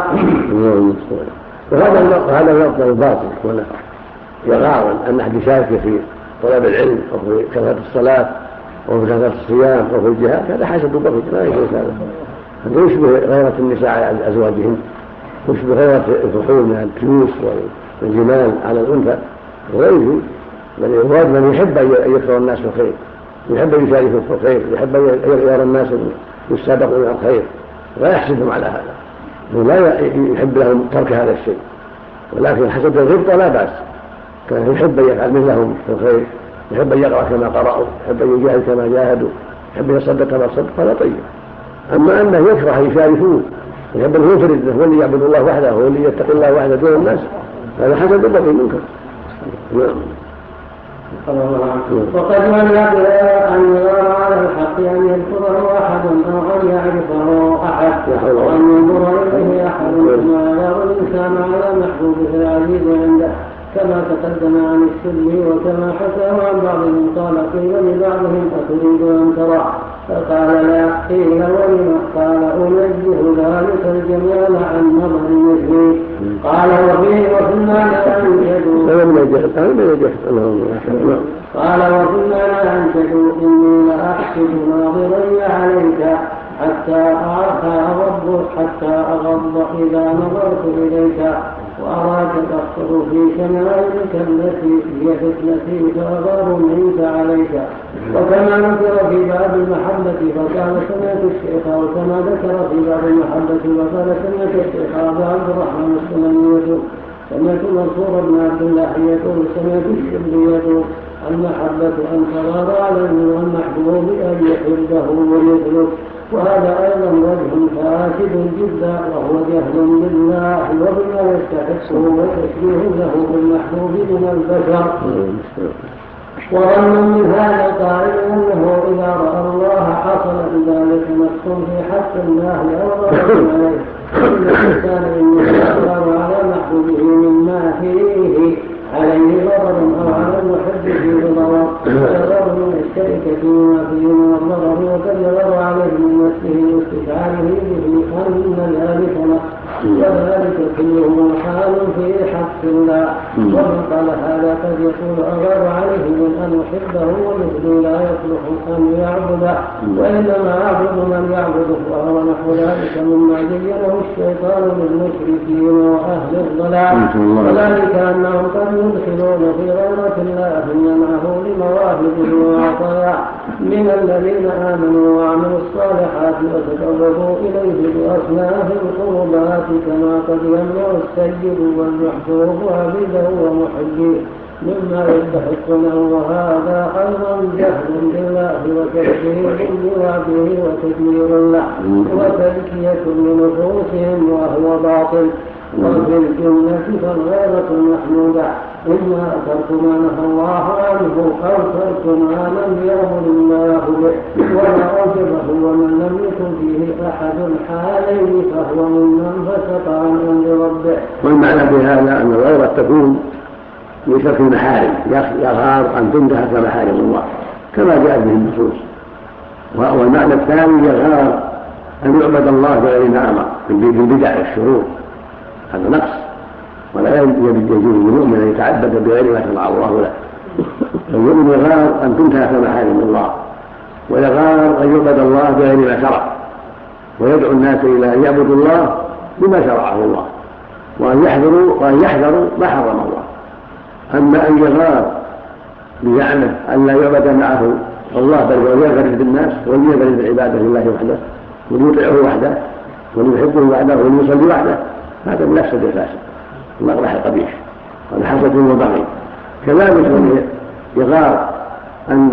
C: وهذا الوقت الباطل هنا يغار أن أحد يشارك في طلب العلم أو في كثرة الصلاة أو في كثرة الصيام أو في الجهاد، هذا حسد وبغي لا يجوز هذا. يشبه غيرة النساء على أزواجهن، يشبه غيرة الفحول من التيوس والجمال على الأنثى وغيره. بل يراد من يحب أن يكثر الناس في الخير، يحب أن يشاركوا في الخير، يحب أن يرى الناس يسابقوا إلى الخير لا يحسدهم على هذا، ولا يحب لهم ترك هذا الشيء. ولكن حسد الغبطة لا بأس، كان يحب أن يفعل مثلهم في الخير، يحب أن يقرأ كما قرأوا، يحب أن يجاهد كما جاهدوا، يحب أن يصدق كما صدق، هذا طيب. أما أنه يكره يشاركوه يحب أن يفرد هو اللي يعبد الله وحده هو اللي يتقي الله وحده دون الناس هذا حسن بالضبط المنكر.
B: وقد منع أن يرى على الحق أن يذكره أحد أو أن يعرفه أحد وأن ينظر إليه أحد كما يرى الإنسان على محبوبه العزيز عنده كما تقدم عن السلمي وكما حكاه عن بعضهم قال قيل لبعضهم أتريد أن ترى فقال لا قيل ولم قال أنزه ذلك الجمال عن نظر مثلي قال وفيه وكنا لا أنشدوا إني لأحسد ناظري عليك حتى أغض إذا نظرت إليك وأراك تخطر في شمائلك التي هي فتنتي فأغار منك عليك. وكما ذكر في باب المحبة فقال سمعت الشيخ وكما ذكر في باب المحبة فقال سمعت الشيخ أبا عبد الرحمن السلمي سمعت منصور بن عبد الله يقول سمعت الشبلي يقول المحبة أن ترى على المحبوب أن يحبه ويخلق وهذا أيضا وجه فاسد جدا وهو جهل بالله وبما يستحقه وتشبيه له بالمحبوب من البشر. وظن من هذا قائل أنه إذا رأى الله حصل بذلك نقص في حق الله أو ضرر عليه إن الإنسان إنه يقدر على محبوبه مما فيه عليه ضرر أو على المحب فيه ضرر فيضر من الشركة فيما فيه من الضرر وقد يضر عليه من نفسه واستشعاره به أن ذلك نقص وذلك كله حال في حق الله. ومن قال هذا قد يكون أغار عليه من أن يحبه ومثله لا يصلح أن يعبده وإنما يعبد من يعبده وهو نحو ذلك مما زينه الشيطان للمشركين وأهل الضلال وذلك أنهم قد يدخلون في غيرة الله يمنعه لمواهبه وعطاياه من الذين آمنوا وعملوا الصالحات وتقربوا إليه بأصناف القربات كما قد يمنع السيد والمحبوب عبده ومحبيه مما يستحقونه وهذا أيضا جهل بالله وتكذيب بوعده وتدمير له وتزكية لنفوسهم وهو باطل. وفي الجنة فالغيرة المحمودة إما ترك ما نهى الله عنه أو ترك ما لم يأمر الله به وما أوجبه ومن لم يكن فيه أحد الحالين فهو ممن فسق عن أمر ربه.
C: والمعنى بهذا أن الغيرة تكون بترك المحارم يغار أن تنتهك محارم الله كما جاءت به النصوص. والمعنى الثاني يغار أن يعبد الله بغير ما أمر بالبدع والشرور هذا نقص ولا يجوز للمؤمن أن يتعبد بغير ما شرع الله له. فالمؤمن يغار أن تنتهك محارم الله ويغار أن يعبد الله بغير ما شرع ويدعو الناس إلى أن يعبدوا الله بما شرعه الله وأن يحذروا ما حرم الله. أما أن يغار بزعمه أن لا يعبد معه الله بل ويغرد بالناس وليغرد بعباده لله وحده وليطيعه وحده وليحبه وحده وليصلي وحده هذا من أفسد الفاسد المقبح القبيح وهذا حسد وبغي. كذلك من يغار أن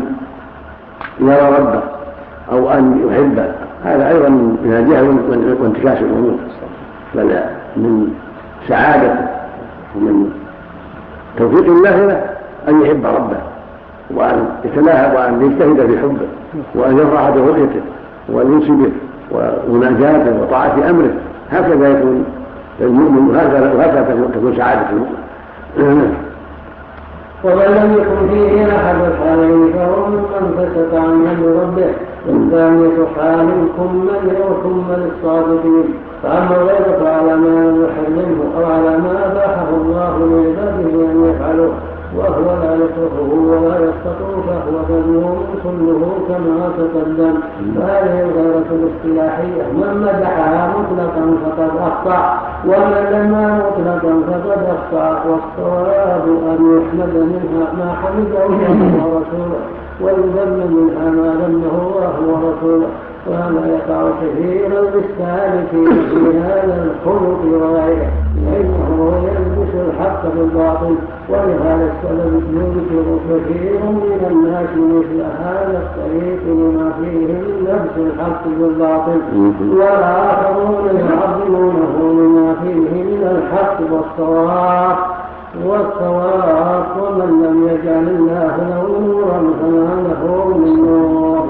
C: يرى ربه أو أن يحبه هذا أيضا من الجهل وانتكاس الأمور بل من سعادته ومن توفيق الله له أن يحب ربه وأن يتلاهب وأن يجتهد في حبه وأن يفرح برؤيته وأن ينسي به ومناجاته وطاعة أمره. هكذا يكون المؤمن وهكذا تكون سعادة المؤمن.
B: ومن لم يكن فيه أحد الحالين فهو ممن فسق عن أمر ربه. والثانية حال كم للصادقين فأما غيره على ما يحرمه أو على ما أباحه الله لعباده أن يفعلوه وهو لا يكرهه ولا يستطيع فهو مذموم كله كما تقدم. فهذه الغيرة الاصطلاحية من مدحها مطلقا فقد أخطأ ومن لما مطلقا فقد أخطأ والصواب أن يحمد منها ما حمده الله ورسوله ويذم منها ما ذمه الله ورسوله. وهذا يقع كثيرا بالسالكين في هذا الخلق وغيره فإنه يلبس الحق بالباطل. ولهذا السبب ينكر كثير من الناس مثل هذا الطريق لما فيه من لبس الحق بالباطل، والآخرون يعظمونه لما فيه من الحق والصواب. ومن لم يجعل الله له نورا فما له من نور.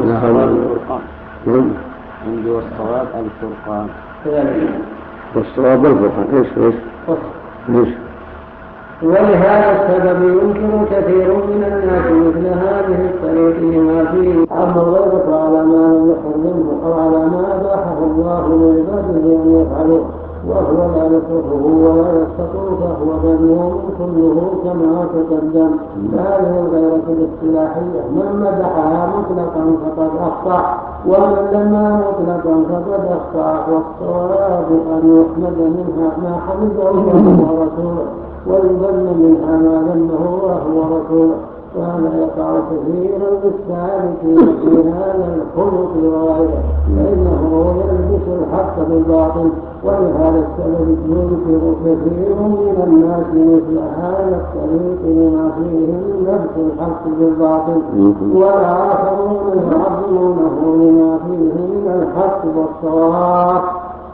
C: عندي والصواب الفرقان.
A: والصواب الفرقان ايش؟
B: ولهذا السبب ينكر كثير من الناس مثل هذه الطريق لما فيه أما الغيرة على ما لم يحرمه أو على ما أباحه الله لعباده أن يفعلوه وهو لا يصرفه ولا يستطيع فهو مذموم كله كما تقدم. هذه الغيرة الاصطلاحية من مدحها مطلقا فقد أخطأ، ومن لما مطلقا فقد أخطأ. والصواب أن يحمد منها ما حمده الله ورسوله ويذم منها ما ذمه وهو رسوله. وهذا يقع كثيرا بالسالكين في هذا الخلق وغيره، فإنه يلبس الحق بالباطل. ولهذا السبب ينكر كثير من الناس مثل هذا الطريق لما فيه من لبس الحق بالباطل، والآخرون يعظمونه لما فيه من الحق والصواب.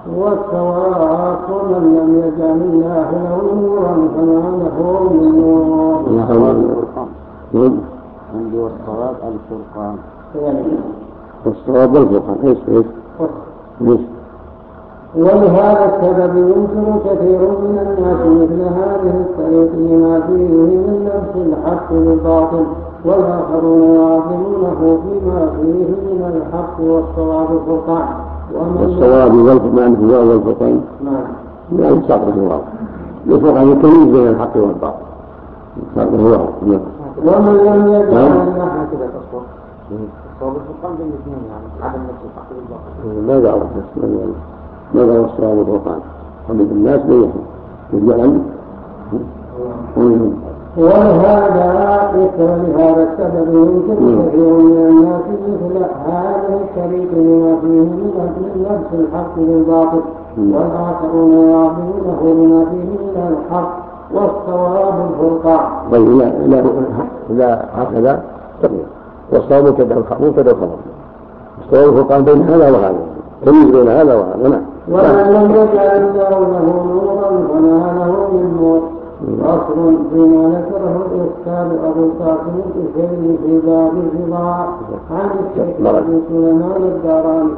B: ومن لم يجعل الله له نورا فما له من نور.
C: عندي والصواب الفرقان.
A: والصواب الفرقان ايش؟
B: ولهذا السبب ينكر كثير من الناس مثل هذه الطريق لما فيه من لبس الحق بالباطل، والآخرون يعظمونه فيما فيه من الحق والصواب الفرقان.
A: والصواب والفرقان هو الفرقان. لا يساقط الله الفرقان التمييز بين الحق والباطل.
B: ومن لم يجعل
C: الله كذا تصور الصواب الفرقان بين الاثنين يعني عدم نفس الحق بالباطل.
A: ما دعوا الصواب والفرقان ومن الناس يجعل
B: ولهذا السبب ينكر كثير من الناس مثل هذه الطريق لما فيه من لبس الحق بالباطل، والآخرون يعظمونه لما فيه من الحق والصواب الفرقان.
A: لا هكذا والصواب مبتدأ وخبر. الصواب الفرقان بين هذا وهذا، تمييز بين هذا وهذا. نعم.
B: ومن لم يجعل الله له نورا فما له من نور. أصل فيما ذكره الأستاذ أبو القاسم الكشيري في باب الرضا عن الشيخ أبي سليمان الداراني.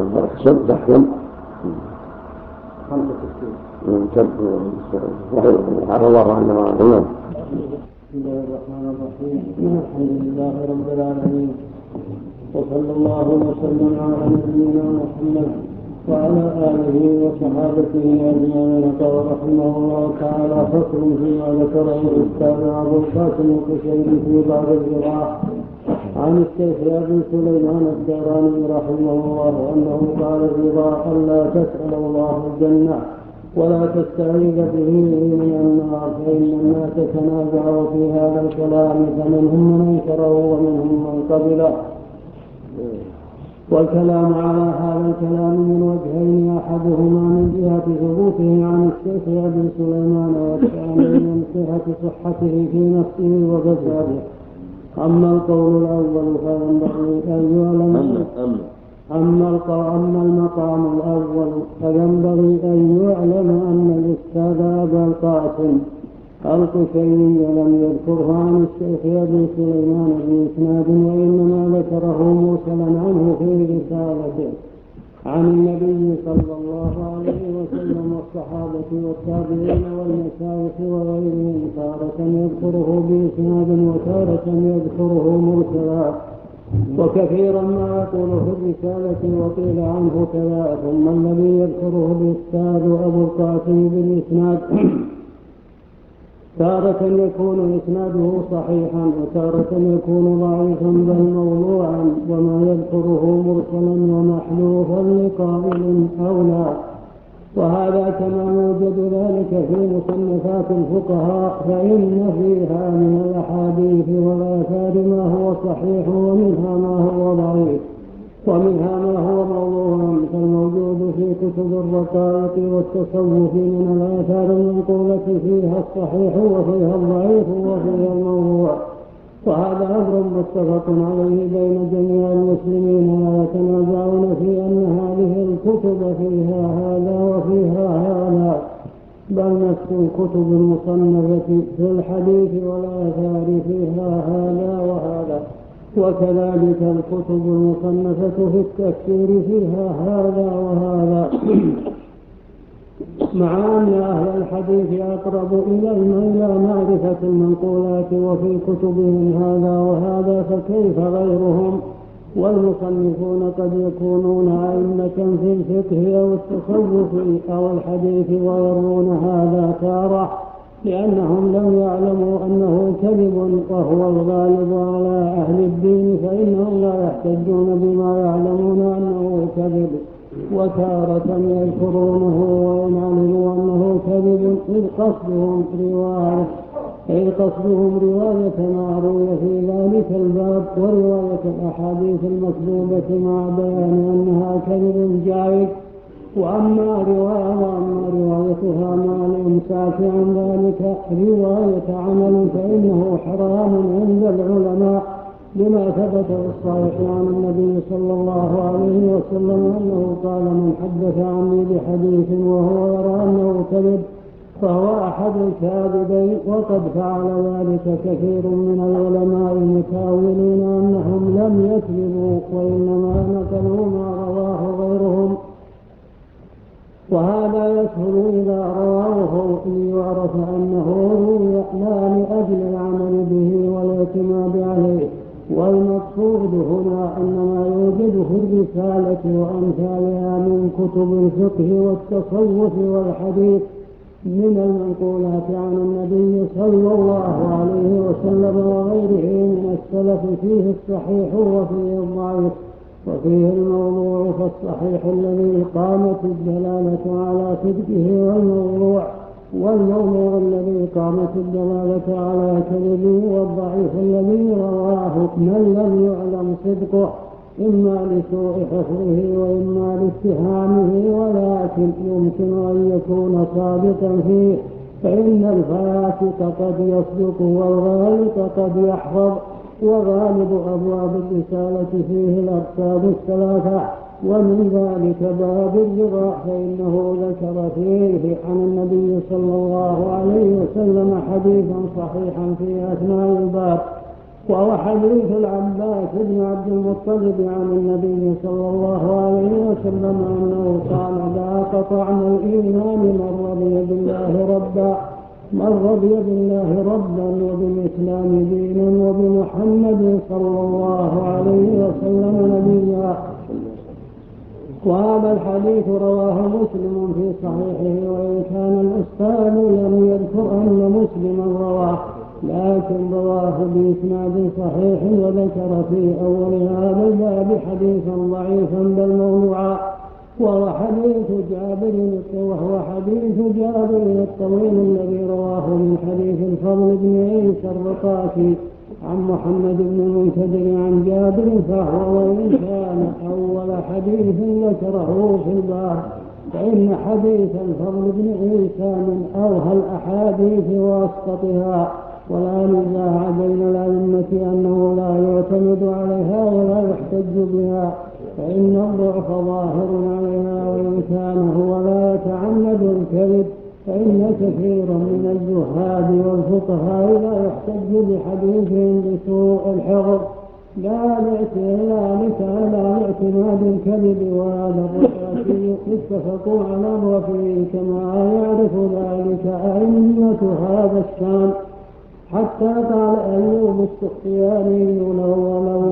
A: رحمه الله عنه.
B: بسم الله الرحمن الرحيم. الحمد لله رب العالمين، وصلى الله وسلم على نبينا محمد وعلى آله وصحابته أجمعين. قال رحمه الله تعالى: فصل فيما ذكره الأستاذ أبو القاسم الكشيري في بعض الزراعة عن الشيخ أبي سليمان الداراني رحمه الله أنه قال: الرضا ألا تسأل الله الجنة ولا تستعيذ به من النار، فإن الناس تنازعوا في هذا الكلام، فمنهم من انكره ومنهم من قبله. والكلام على هذا الكلام من وجهين: أحدهما من جهة ثبوته عن الشيخ أبي سليمان، والثاني من جهة صحته في نفسه وفساده. أما القول الأول فينبغي أن يعلم أما المقام الأول فينبغي أن يعلم أن الأستاذ أبا القاسم القشيري لم يذكره عن الشيخ أبي سليمان بإسناد، وإنما ذكره مرسلا عنه في رسالته عن النبي صلى الله عليه وسلم والصحابة والتابعين والمشايخ وغيرهم، تارة يذكره بإسناد وتارة يذكره مرسلا، وكثيرا ما يقول في الرسالة وقيل عنه كذا. ثم الذي يذكره الأستاذ أبو القاسم بالإسناد تارة يكون إسناده صحيحا وتارة يكون ضعيفا بل موضوعا، وما يذكره مرسلا ومحذوفا لقائل أو لا. وهذا كما يوجد ذلك في مصنفات الفقهاء، فإن فيها من الأحاديث والآثار ما هو صحيح ومنها ما هو ضعيف ومنها ما هو موضوع، كالموجود في كتب الرقائق والتصوف من الآثار المنقولة فيها الصحيح وفيها الضعيف وفيها الموضوع، وهذا أمر متفق عليه بين جميع المسلمين لا يتنازعون في أن هذه الكتب فيها هذا وفيها هذا، بل نفس الكتب المصنفة في الحديث والآثار فيها هذا وهذا، وكذلك الكتب المصنفة في التفسير فيها هذا وهذا، مع أن أهل الحديث أقرب إلى معرفة المنقولات وفي كتبهم هذا وهذا، فكيف غيرهم؟ والمصنفون قد يكونون أئمة في الفقه أو التصوف أو الحديث ويرون هذا تارة لأنهم لم يعلموا أنه كذب وهو الغالب على أهل الدين، فإنهم لا يحتجون بما يعلمون أنه كذب، وتارة يذكرونه وإن علموا أنه كذب إذ قصدهم رواية ما روي في ذلك الباب ورواية الأحاديث المكذوبة مع بيان أنها كذب جائز. وأما روايتها مع الإمساك عن ذلك رواية عمل فإنه حرام عند العلماء، لما ثبت في الصحيح عن النبي صلى الله عليه وسلم أنه قال: من حدث عني بحديث وهو يرى أنه كذب فهو أحد الكاذبين. وقد فعل ذلك كثير من العلماء المتأولين أنهم لم يكذبوا وإنما نقلوا ما رواه غيرهم، وهذا يسهل إذا رواه ليعرف أنه روي لا لأجل العمل به والاعتماد عليه. والمقصود هنا أن ما يوجد في الرسالة وأمثالها من كتب الفقه والتصوف والحديث من المنقولات عن النبي صلى الله عليه وسلم وغيره من السلف فيه الصحيح وفيه الضعيف وفيه الموضوع، فالصحيح الذي قامت الدلالة على صدقه والموضوع الذي قامت الدلالة على كذبه، والضعيف الذي رواه من لم يعلم صدقه إما لسوء حفظه وإما لاتهامه، ولكن يمكن أن يكون صادقا فيه، فإن الفاسق قد يصدق والغالط قد يحفظ. وغالب أبواب الرسالة فيه الأقسام الثلاثة، ومن ذلك باب الرضا فإنه ذكر فيه عن النبي صلى الله عليه وسلم حديثا صحيحا في أثناء الباب، وهو حديث العباس بن عبد المطلب عن النبي صلى الله عليه وسلم أنه قال: لا قطعنا الإيمان من رضي بالله ربا وبالإسلام دينا وبمحمد صلى الله عليه وسلم نبيا. وهذا الحديث رواه مسلم في صحيحه، وإن كان الأستاذ لم يذكر أن مسلما رواه، لكن رواه بإسناد صحيح، وذكر في أول هذا الباب حديثا ضعيفا بل موضوعا، وهو حديث جابر الطويل الذي رواه من حديث الفضل بن عيسى الرقاشي عن محمد بن المنكدر عن جابر، فهو وإن كان أول حديث ذكره في الباب فإن حديث الفضل بن عيسى من أوهى الأحاديث وأسقطها، ولا نزاع بين الأئمة أنه لا يعتمد عليها ولا يحتج بها، فإن الضعف ظاهر عليها، وإن كان هو لا يتعمد الكذب فإن كثيرا من الزهاد والفقهاء لا يحتج بحديثهم بسوء الحفظ لا على اعتماد الكذب. وهذا الرقاشي اتفقوا على الرفع كما يعرف ذلك أئمة هذا الشام، حتى قال أيوب السختياني: لو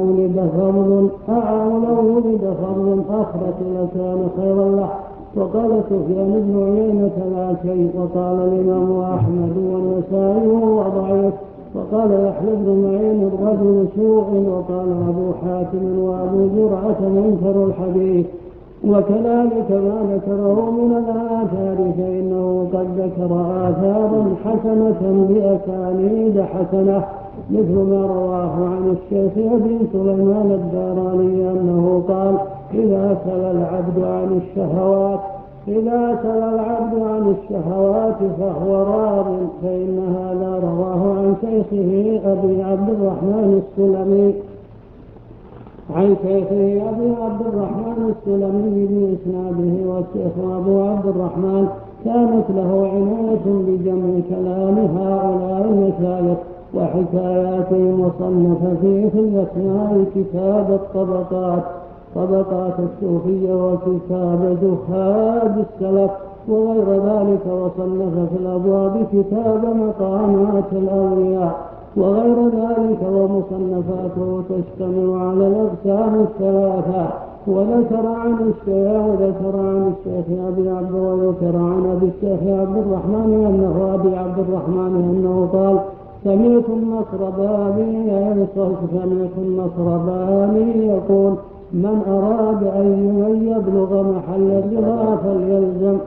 B: ولد فرض أخرت لكان خيرا له. وقال سفيان بن عيينة: لا شيء. وقال الإمام أحمد والنسائي وهو ضعيف. وقال يحيى بن معين: الرجل سوء. وقال أبو حاتم وأبو زرعة: منكر الحديث. وكذلك ما ذكره من الآثار فإنه قد ذكر آثارا حسنة بأسانيد حسنة، مثل ما رواه عن الشيخ أبي سليمان الداراني أنه قال: إذا سل العبد عن الشهوات إذا سأل العبد عن الشهوات فهو راض، فإن هذا رواه عن شيخه أبي عبد الرحمن السلمي بإسناده. والشيخ أبو عبد الرحمن كانت له عناية بجمع كلام هؤلاء المشايخ وحكاياتهم، وصنف فيه في الأسماء كتاب طبقات الصوفية، وكتاب زهاد السلف وغير ذلك، وصنف في الأبواب كتاب مقامات الأولياء وغير ذلك، ومصنفاته تشتمل على الأقسام الثلاثة. وذكر عن الشيخ أبي عبد الرحمن أنه قال: سمعت النصرباني يقول: من أراد أن يبلغ محل الرضا فليلزم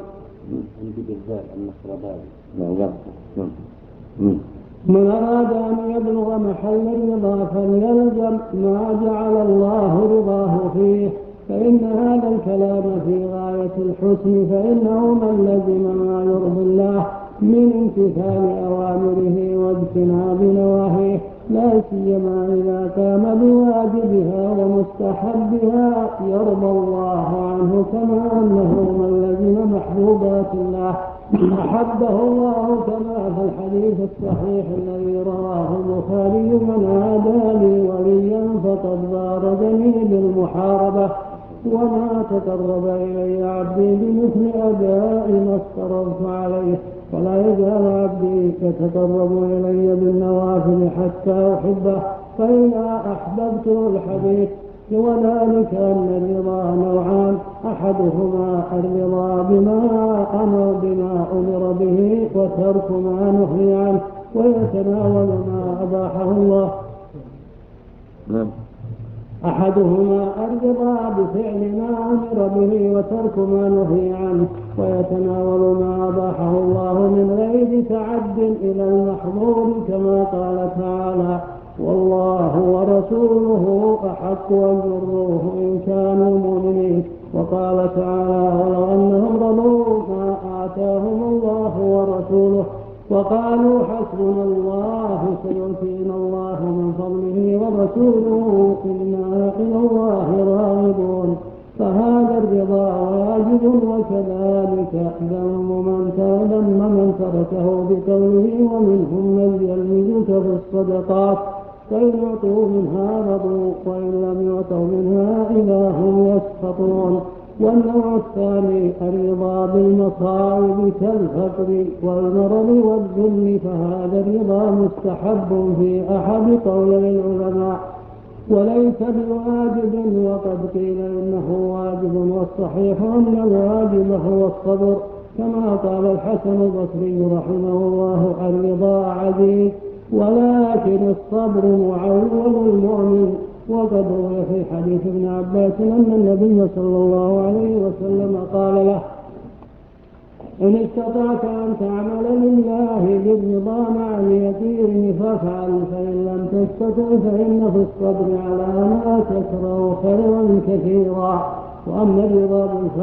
B: ما جعل الله رضاه فيه، فإن هذا الكلام في غاية الحسن، فإنه من لزم ما يرضي الله من امتثال أوامره واجتناب نواهيه، لا سيما إذا قام بواجبها ومستحبها، يرضى الله عنه، كما أنه من لزم محبوبات الله أحبه الله، كما في الحديث الصحيح الذي رواه البخاري: من عادى لي وليا فقد بارزني بالمحاربة، وما تقرب إلي عبدي بمثل أداء ما افترضت عليه، ولا يزال عبدي يتقرب إلي بالنوافل حتى أحبه، فإذا أحببته الحديث. وذلك أن الرضا نوعان: أحدهما الرضا بما أمر به وترك ما نهي عنه، ويتناول ما أباحه الله. أحدهما الرضا بفعل ما أمر به وترك ما نهي عنه، ويتناول ما أباحه الله من غير تعد إلى المحظور، كما قال تعالى: والله ورسوله أحق أن يرضوه إن كانوا مؤمنين. وقال تعالى: ولو أنهم رضوا ما آتاهم الله ورسوله وقالوا حسبنا الله سيؤتينا الله من فضله ورسوله إنا إلى الله راغبون. فهذا الرضا واجب، وكذلك ذم من تركه بقوله: ومنهم من يلمزك في الصدقات فإن أعطوا منها رضوا وإن لم يعطوا منها إذا هم يسخطون. والنوع الثاني الرضا بالمصائب كالفقر والمرض والذل، فهذا الرضا مستحب في أحد قولي العلماء وليس بواجب، وقد قيل إنه واجب، والصحيح أن الواجب هو الصبر، كما قال الحسن البصري رحمه الله: الرضا عزيز ولكن الصبر معول المؤمن. وقد روي في حديث ابن عباس أن النبي صلى الله عليه وسلم قال له: إن استطعت أن تعمل لله بالرضا مع اليقين فافعل، فإن لم تستطع فإن في الصبر على ما تكره خيرا كثيرا. وأما الرضا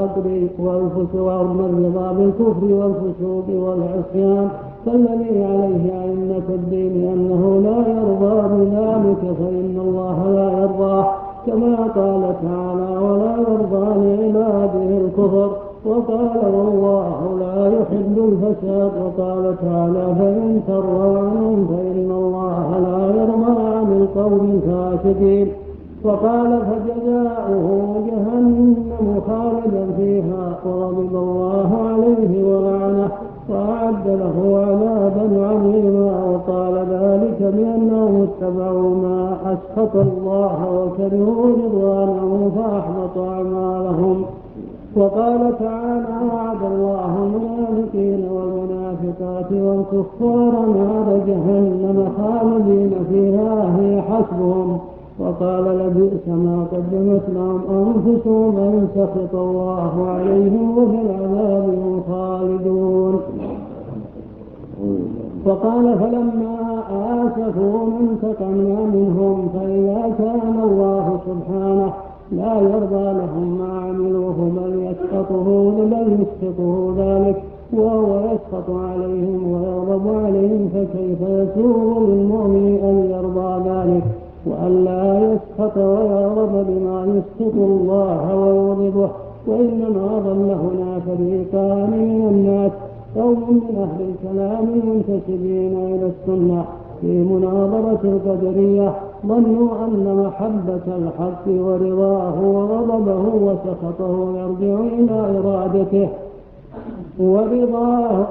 B: بالكفر والفسوق والعصيان فالذي عليه أئمة الدين أنه لا يرضى بذلك، فإن الله لا يرضاه، كما قال تعالى: ولا يرضى لعباده الكفر. وقال: والله لا يحب الفساد. وقال تعالى: فإن ترضوا عنهم فإن الله لا يرضى عن القوم الفاسقين. وقال: فجزاؤه جهنم خالدا فيها وغضب الله عليه ولعنه وأعد له عذابا عظيما. وقال ذلك بأنهم اتبعوا ما أسخط الله وكرهوا رضوانه فأحبط أعمالهم. وقال تعالى: وعد الله المنافقين والمنافقات والكفار نار جهنم خالدين فيها هي حسبهم. وقال: لبئس ما قدمت لهم أنفسهم أن سخط الله عليهم وفي العذاب هم خالدون. وقال: فلما آسفوا انتقمنا منهم، فإذا كان الله سبحانه لا يرضى لهم ما عملوه بل يسقطه ذلك وهو يسقط عليهم ويغضب عليهم. فكيف يسوغ للمؤمن أن يرضى ذلك وأن لا يسخط ويغضب بما يسخط الله ويغضبه؟ وإنما ضل هنا فريقان من الناس: قوم من أهل الكلام منتسبين إلى السنة في مناظرة القدرية ظنوا أن محبة الحق ورضاه وغضبه وسخطه يرجع إلى إرادته ورضاه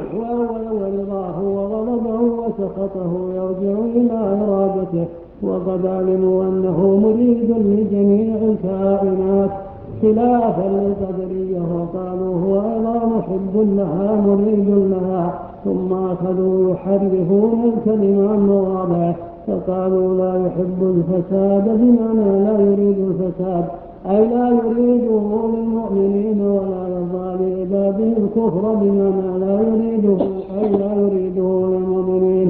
B: وغضبه وسخطه يرجع إلى إرادته، وقد علموا أنه مريد لجميع الكائنات خلافا للقدرية، وقالوا هو أيضا محب لها مريد لها، ثم أخذوا يحرفون الكلمة عن مواضعه فقالوا لا يحب الفساد بمعنى لا يريد الفساد، أي لا يريده للمؤمنين ولا يرضى لعباده الكفر بمعنى لا يريده للمؤمنين.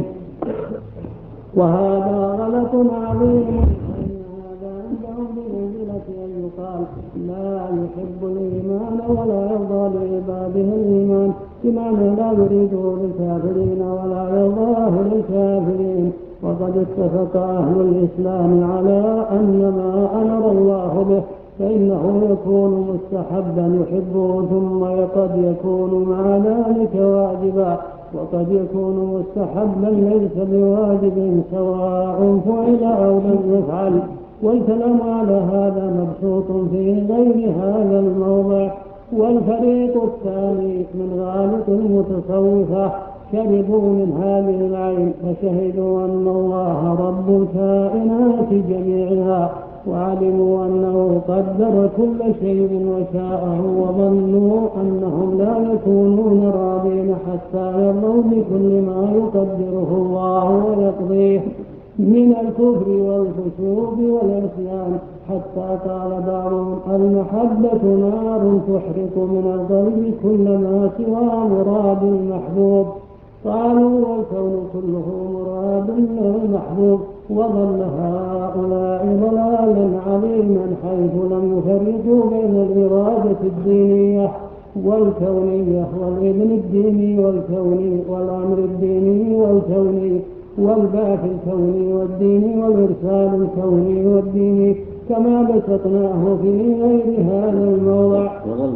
B: وهذا غلط عظيم، هذا عندهم بمنزلة أن يقال لا يحب الإيمان ولا يرضى لعباده الإيمان بمعنى لا يريده للكافرين ولا يرضاه للكافرين. وقد اتفق أهل الإسلام على أن ما أمر الله به فإنه يكون مستحبا يحبه، ثم قد يكون مع ذلك واجبا، وقد يكون مستحبا ليس بواجب سواء فعل أو لم يفعل. والكلام على هذا مبسوط في غير هذا الموضع. والفريق الثاني من غالط المتصوفة شربوا من هذه العين فشهدوا أن الله رب الكائنات جميعها، وعلموا أنه قدر كل شيء وشاءه، وظنوا أنهم لا يكونون راضين حتى يرضوا بكل ما يقدره الله ويقضيه من الكفر والفسوق والعصيان، حتى قال بعضهم المحبة نار تحرق من القلب كل ما سوى مراد المحبوب. قالوا والكون كله مراد المحبوب. وظل هؤلاء ضلالا عظيما حيث لم يفرقوا بين الإرادة الدينية والكونية والإذن الديني والكوني والأمر الديني والكوني والبعث الكوني والديني والإرسال الكوني والديني كما بسطناه في غير هذا الموضع.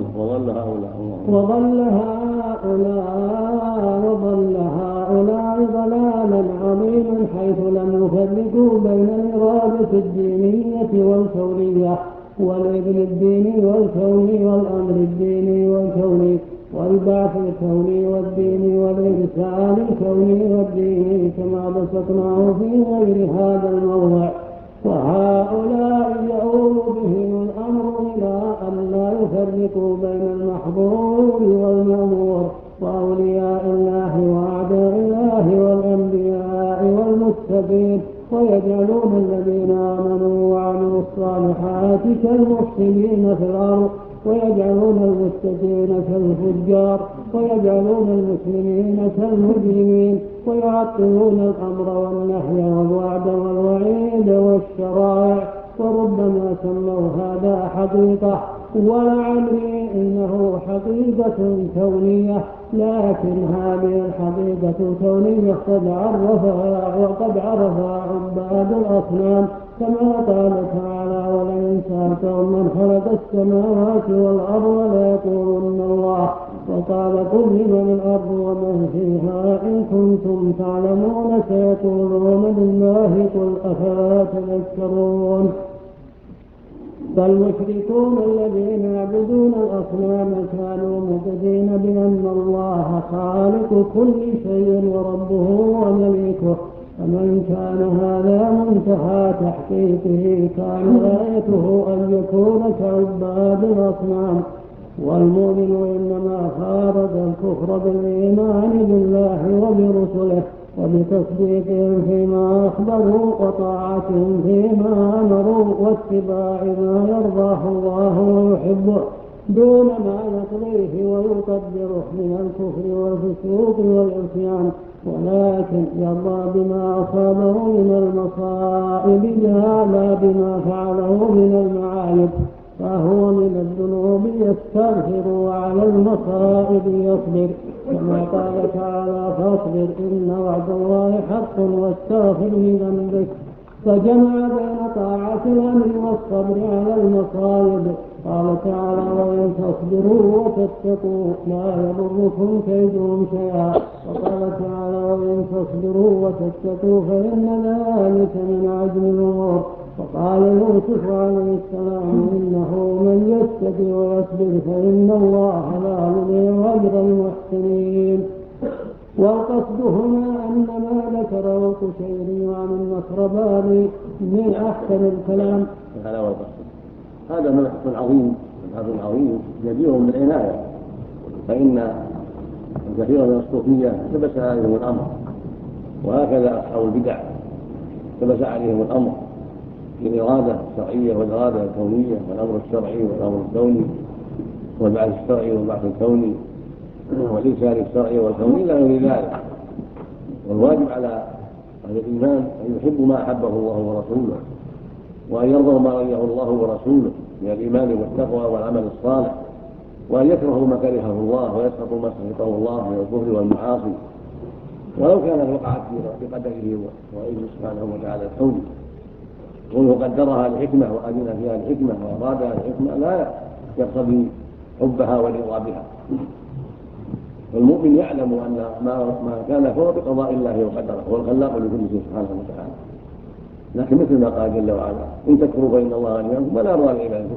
B: وظل هؤلاء ضلالا عظيما حيث لم يفرقوا بين الإرادة الدينية والكونية والإذن الديني والكوني والأمر الديني والكوني والبعث الكوني والديني والإرسال الكوني والديني كما بسطناه في غير هذا الموضع. وهؤلاء يؤول بهم الأمر إلى أن لا يفرقوا بين المحظور والمأمور وأولياء الله وأعداء الله والأنبياء والمتقين، ويجعلون الذين آمنوا وعملوا الصالحات كالمفسدين في الأرض، ويجعلون المتقين كالفجار، ويجعلون المسلمين كالمجرمين، ويعطلون الأمر والنهي والوعد والوعيد والشرائع، وربما سموا هذا حقيقة، ولعمري إنه حقيقة كونية، لكن هذه الحقيقة الكونية وقد عرفها عباد الأصنام، كما قال تعالى ولئن سألتهم من خلق السماوات والأرض ليقولن الله، وقال قل لمن الأرض ومن فيها إن كنتم تعلمون سيقولون لله قل أفلا تذكرون. فالمشركون الذين يعبدون الأصنام كانوا مؤمنين بأن الله خالق كل شيء وربه ومليكه، فمن كان هذا منتهى تحقيقه كان غايته أن يكون كعباد الأصنام. والمؤمن إنما خالط الكفر بالإيمان بالله وبرسله وبتصديقهم فيما أخبروا وطاعتهم فيما أمروا واتباع ما يرضاه الله ويحبه دون ما يقضيه ويقدره من الكفر والفسوق والعصيان، ولكن يرضى بما أصابه من المصائب لا بما فعله من المعايب. يستغفر وعلى المصائب يصبر، كما قال تعالى فاصبر إن وعد الله حق واستغفر لذنبك، فجمع بين طاعة الأمر والصبر على المصائب. قال تعالى وإن تصبروا وتتقوا لا يضركم كيدهم شيئا، وقال تعالى وإن تصبروا وتتقوا فإن ذلك من عزم الأمور. وقال يوسف عليه السلام إنه من يتق ويصبر فإن الله لا يضيع أجر المحسنين. والقصد هنا أن ما ذكره القشيري عن المخرباني من أحسن الكلام.
F: هذا هو القصد، هذا مبحث عظيم جدير من العناية، فإن كثيرا من الصوفية التبس عليهم الأمر، وهكذا أصحاب البدع التبس عليهم الأمر في الإرادة الشرعية والإرادة الكونية والأمر الشرعي والأمر الكوني والبعث الشرعي والبعث الكوني والإرسال الشرعي والكوني إلى غير ذلك. والواجب على أهل الإيمان أن يحبوا ما أحبه الله ورسوله، وأن يرضوا ما رضيه الله ورسوله من الإيمان والتقوى والعمل الصالح، وأن يكرهوا ما كرهه الله ويسخطوا ما سخطه الله من الكفر والمعاصي، ولو كانت وقعت بقدره وإذن سبحانه وتعالى الكون. وهو قدرها لحكمة وأذن فيها الحكمة وأرادها الحكمة لا يقتضي حبها ورضا بها. والمؤمن يعلم أن ما كان فهو بقضاء الله وقدره، هو الخلاق لكل شيء سبحانه وتعالى. لكن مثل ما قال جل وعلا إن تكفروا فإن الله غني عنكم ولا يرضى لعباده.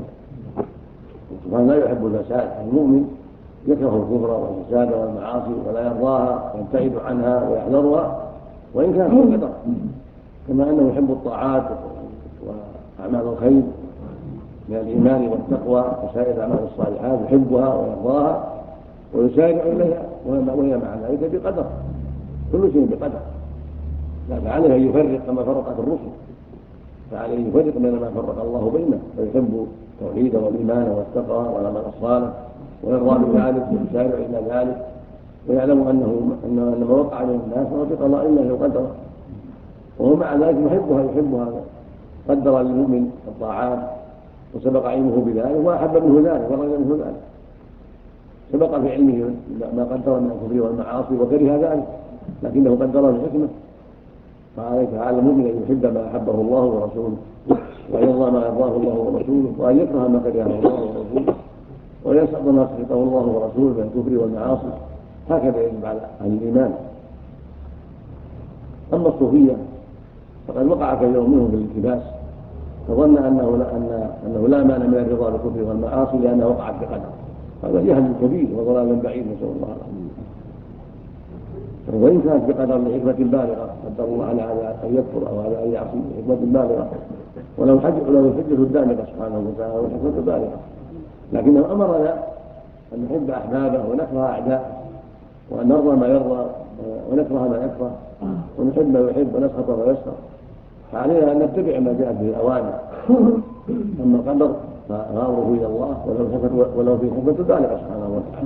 F: سبحانه لا يحب الفساد، المؤمن يكره الكفر والفساد والمعاصي ولا يرضاها ويبتعد عنها ويحذرها وإن كانت بقدر، كما أنه يحب الطاعات وأعمال الخير من الإيمان والتقوى وسائر الأعمال الصالحات يحبها ويرضاها ويسارع إليها، وهي مع ذلك بقدر، كل شيء بقدر. لكن عليه أن يفرق كما فرقت الرسل، فعليه أن يفرق بين ما فرق الله بينه، فيحب التوحيد والإيمان والتقوى والعمل الصالح ويرضى بذلك ويسارع إلى ذلك، ويعلم أن ما وقع من الناس هو بقضاء الله وقدره، وهو مع ذلك يحبها قدر للمؤمن الطاعات وسبق علمه بذلك وأحب منه ذلك ورجى منه ذلك، سبق في علمه ما قدر من الكفر والمعاصي وكره ذلك، لكنه قدر بحكمه. فعليك على المؤمن أن يحب ما أحبه الله ورسوله، وأن يرضى ما يرضاه الله ورسوله، وأن يكره ما كرهه الله ورسوله، ويسخط ما سخطه الله ورسوله من الكفر والمعاصي. هكذا يجب على أهل الإيمان. أما الصوفية فقد وقع كثير منهم في الالتباس، فظن أنه لا مانع من الرضا بالكفر والمعاصي لأنه وقعت بقدر. هذا جهل كبير وضلال بعيد، نسأل الله العافية. وإن كانت بقدر لحكمة بالغة قدر الله على أن يكفر أو على أن يعصي بحكمة بالغة، ولو الحجة الدامغة سبحانه وتعالى والحكمة البالغة، لكنه أمرنا أن نحب أحبابه ونكره أعداءه، وأن نرضى ما يرضى ونكره ما يكره، ونحب ما يحب ونسخط ما يسخط. فعلينا أن نتبع ما جاءت به الأوامر. أما القدر فغامره إلى الله ولو في حكمة بالغة سبحانه وتعالى.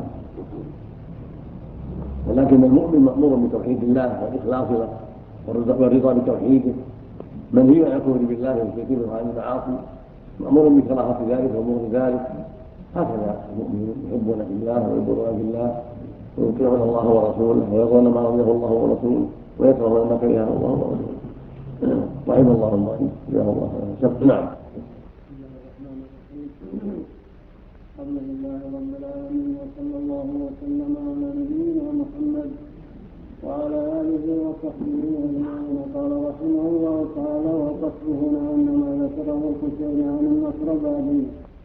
F: ولكن المؤمن مأمور بتوحيد الله والإخلاص له والرضا بتوحيده، منهي عن الكفر بالله والشرك وعن المعاصي، مأمور بكراهة ذلك وبغض ذلك. هكذا المؤمنون يحبون في الله ويبغضون في الله ويطيعون الله ورسوله ويرضون ما رضيه الله ورسوله ويكرهون ما كرهه الله ورسوله. رحم الله المؤمن جزاه الله خيرا. نعم.
B: الحمد لله رب العالمين، وصلى الله وسلم على نبينا محمد وعلى آله وصحبه أجمعين. قال رحمه الله تعالى والقصد هنا أن ما ذكره القشيري عن المخرباني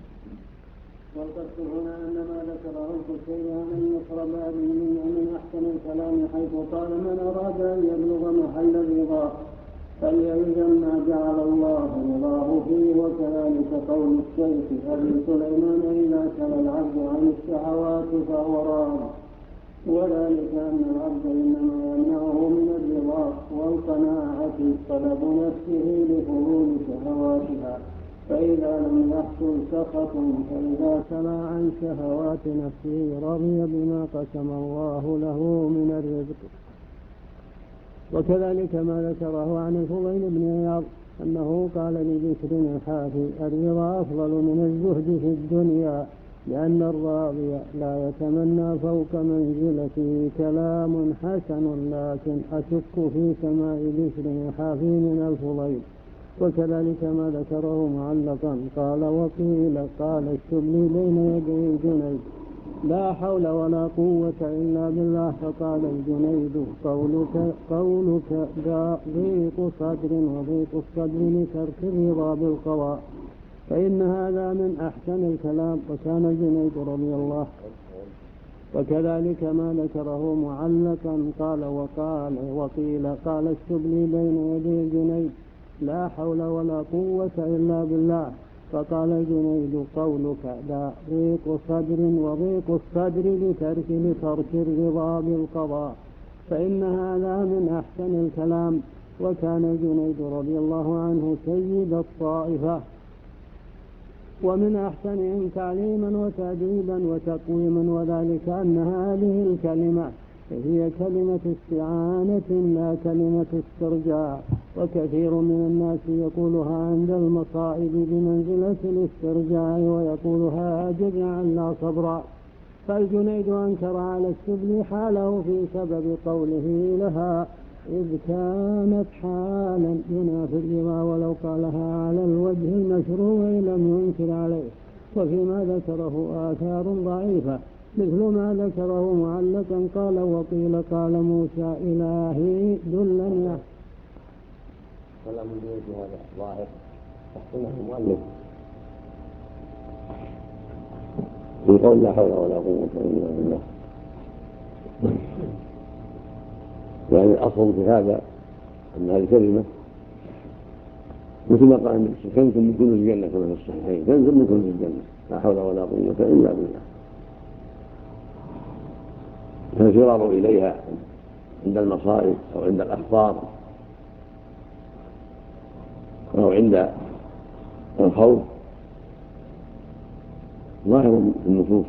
B: من أحسن الكلام، حيث قال من أراد أن يبلغ محل الرضا فليلزم ما جعل الله رضاه فيه. وكذلك قول الشيخ أبي سليمان إذا كان العبد عن الشهوات فهو راض، وذلك أن العبد إنما يمنعه من الرضا والقناعة طلب نفسه لفضول شهواتها، فإذا لم يحصل سخط، فإذا سمع عن شهوات نفسه رضي بما قسم الله له من الرزق. وكذلك ما ذكره عن الفضيل بن عياض أنه قال لبشر الحافي الرضا أفضل من الزهد في الدنيا،
C: لأن الراوي لا يتمنى فوق منزلته كلام حسن، لكن أشك في سماع بشر حافي من الفضيل. وكذلك ما ذكره معلقا قال وقيل قال الشبلي بين يدي الجنيد لا حول ولا قوة إلا بالله، فقال الجنيد قولك ضيق صدر، وضيق الصدر لترك الرضا بالقضاء، فإن هذا من أحسن الكلام. وكان الجنيد رضي الله. وكذلك ما ذكره معلقا قال وقيل قال الشبلي بين يدي الجنيد لا حول ولا قوة إلا بالله، فقال الجنيد قولك ضيق صدر، وضيق الصدر لترك الرضا بالقضاء، فإن هذا من أحسن الكلام. وكان الجنيد رضي الله عنه سيد الطائفة، ومن أحسنهم تعليما وتأديبا وتقويما، وذلك أن هذه الكلمة هي كلمة استعانة لا كلمة استرجاع. وكثير من الناس يقولها عند المصائب بمنزلة الاسترجاع، ويقولها جزعا لا صبرا. فالجنيد أنكر على الشبل حاله في سبب قوله لها، إذ كانت حالا ينافي الرضا، ولو قالها على الوجه المشروع لم ينكر عليه. وفيما ذكره آثار ضعيفة مثل ما ذكره معلقا قال وقيل قال موسى إلهي دلني.
F: كلام الجنيد هذا ظاهر تحسنه المؤلف في قول لا حول ولا قوة إلا بالله. يعني الأصل في هذا أن هذه الكلمة مثل ما قال النبي كنز من كنوز الجنة كما في الصحيحين، كنز من كنوز الجنة لا حول ولا قوة إلا بالله. فالفرار إليها عند المصائب أو عند الأخبار أو عند الخوف ظاهر في النصوص،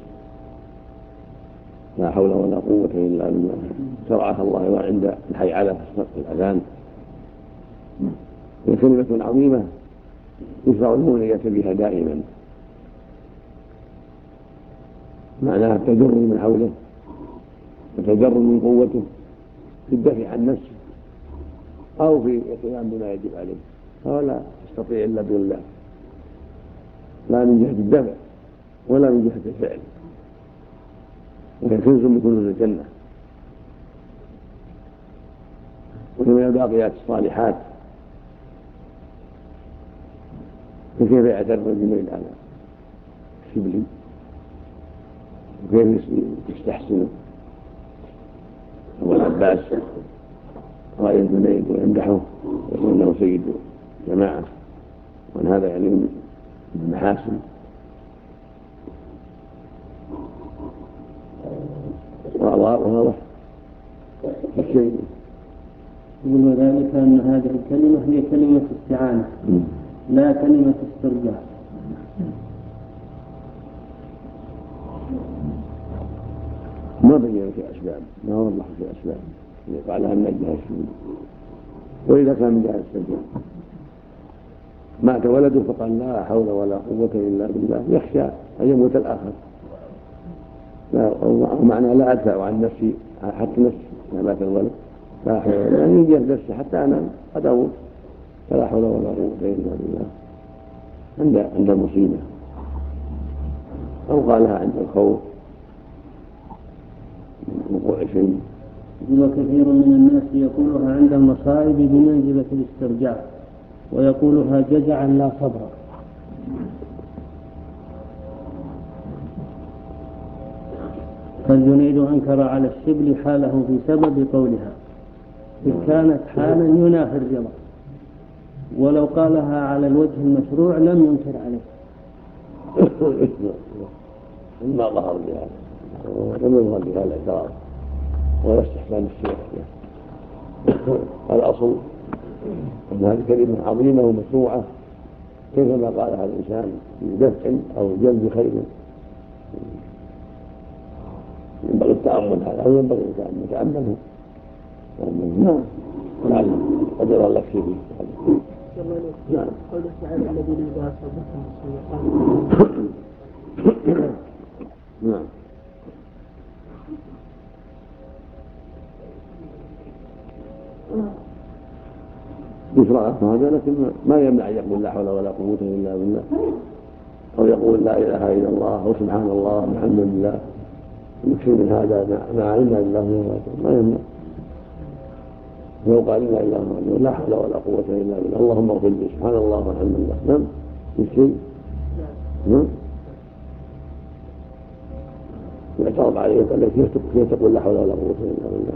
F: لا حول ولا قوة إلا بالله. شرعها الله عند الحي على في الأذان، هي كلمة عظيمة يشرع المؤمن أن يأتي بها دائما، معناها التجرد من حوله والتجرد من قوته في الدفع عن نفسه أو في القيام بما يجب عليه، فهو لا يستطيع إلا بالله، لا من جهة الدفع ولا من جهة الفعل. وهي كنز من كنوز الجنة، وهي الباقيات الصالحات. فكيف يعترف الجنيد على الشبلي وكيف يستحسنه أبو العباس رأي الجنيد ويمدحه يقول انه سيد جماعة، وأن هذا يعني من المحاسن. واضح في الشيء.
C: يقول وذلك أن هذه الكلمة هي كلمة استعانة لا كلمة استرجاع.
F: ما بين في أسباب، ما وضح في أسباب قالها من أجلها الشهود. وإذا كان من جهة الاسترجاع مات ولده فقال لا حول ولا قوة إلا بالله، يخشى أن يموت الآخر، ومعنى لا أدفع عن نفسي حتى نفسي إذا مات الولد، لا حول ولا قوة، يعني يجي نفسي حتى أنا قد أموت، فلا حول ولا قوة إلا بالله عند المصيبة، أو قالها عند الخوف من وقوع شيء.
C: وكثير من الناس يقولها عند المصائب بمنزلة الاسترجاع، ويقولها جزعا لا صبرا. فالجنيد أنكر على الشبل حاله في سبب قولها إذ كانت حالا ينافي الرضا، ولو قالها على الوجه المشروع لم ينكر عليه.
F: ما ظهر بهذا ولم يظهر بهذا الاعتراض ولا استحسان الشيء. الأصل أن هذه كلمة عظيمة ومشروعة كيفما قالها الإنسان بدفع أو جلب خير، ينبغي التأمل هذا أو ينبغي الإنسان يتأمله. نعم لعل قدر الله فيه. نعم.
C: قوله تعالى الذين إذا أصابتهم مصيبة
F: نعم. يشرع هذا، لكن ما يمنع أن يقول لا حول ولا قوة إلا بالله، أو يقول لا إله إلا الله أو سبحان الله الحمد لله، يكفي من هذا مع علم الله ما يمنع. لو قال لا إله إلا الله لا حول ولا قوة إلا بالله اللهم اغفر لي سبحان الله والحمد لله، نعم يكفي. نعم يعترض عليه قال لك كيف تقول لا حول ولا قوة إلا بالله.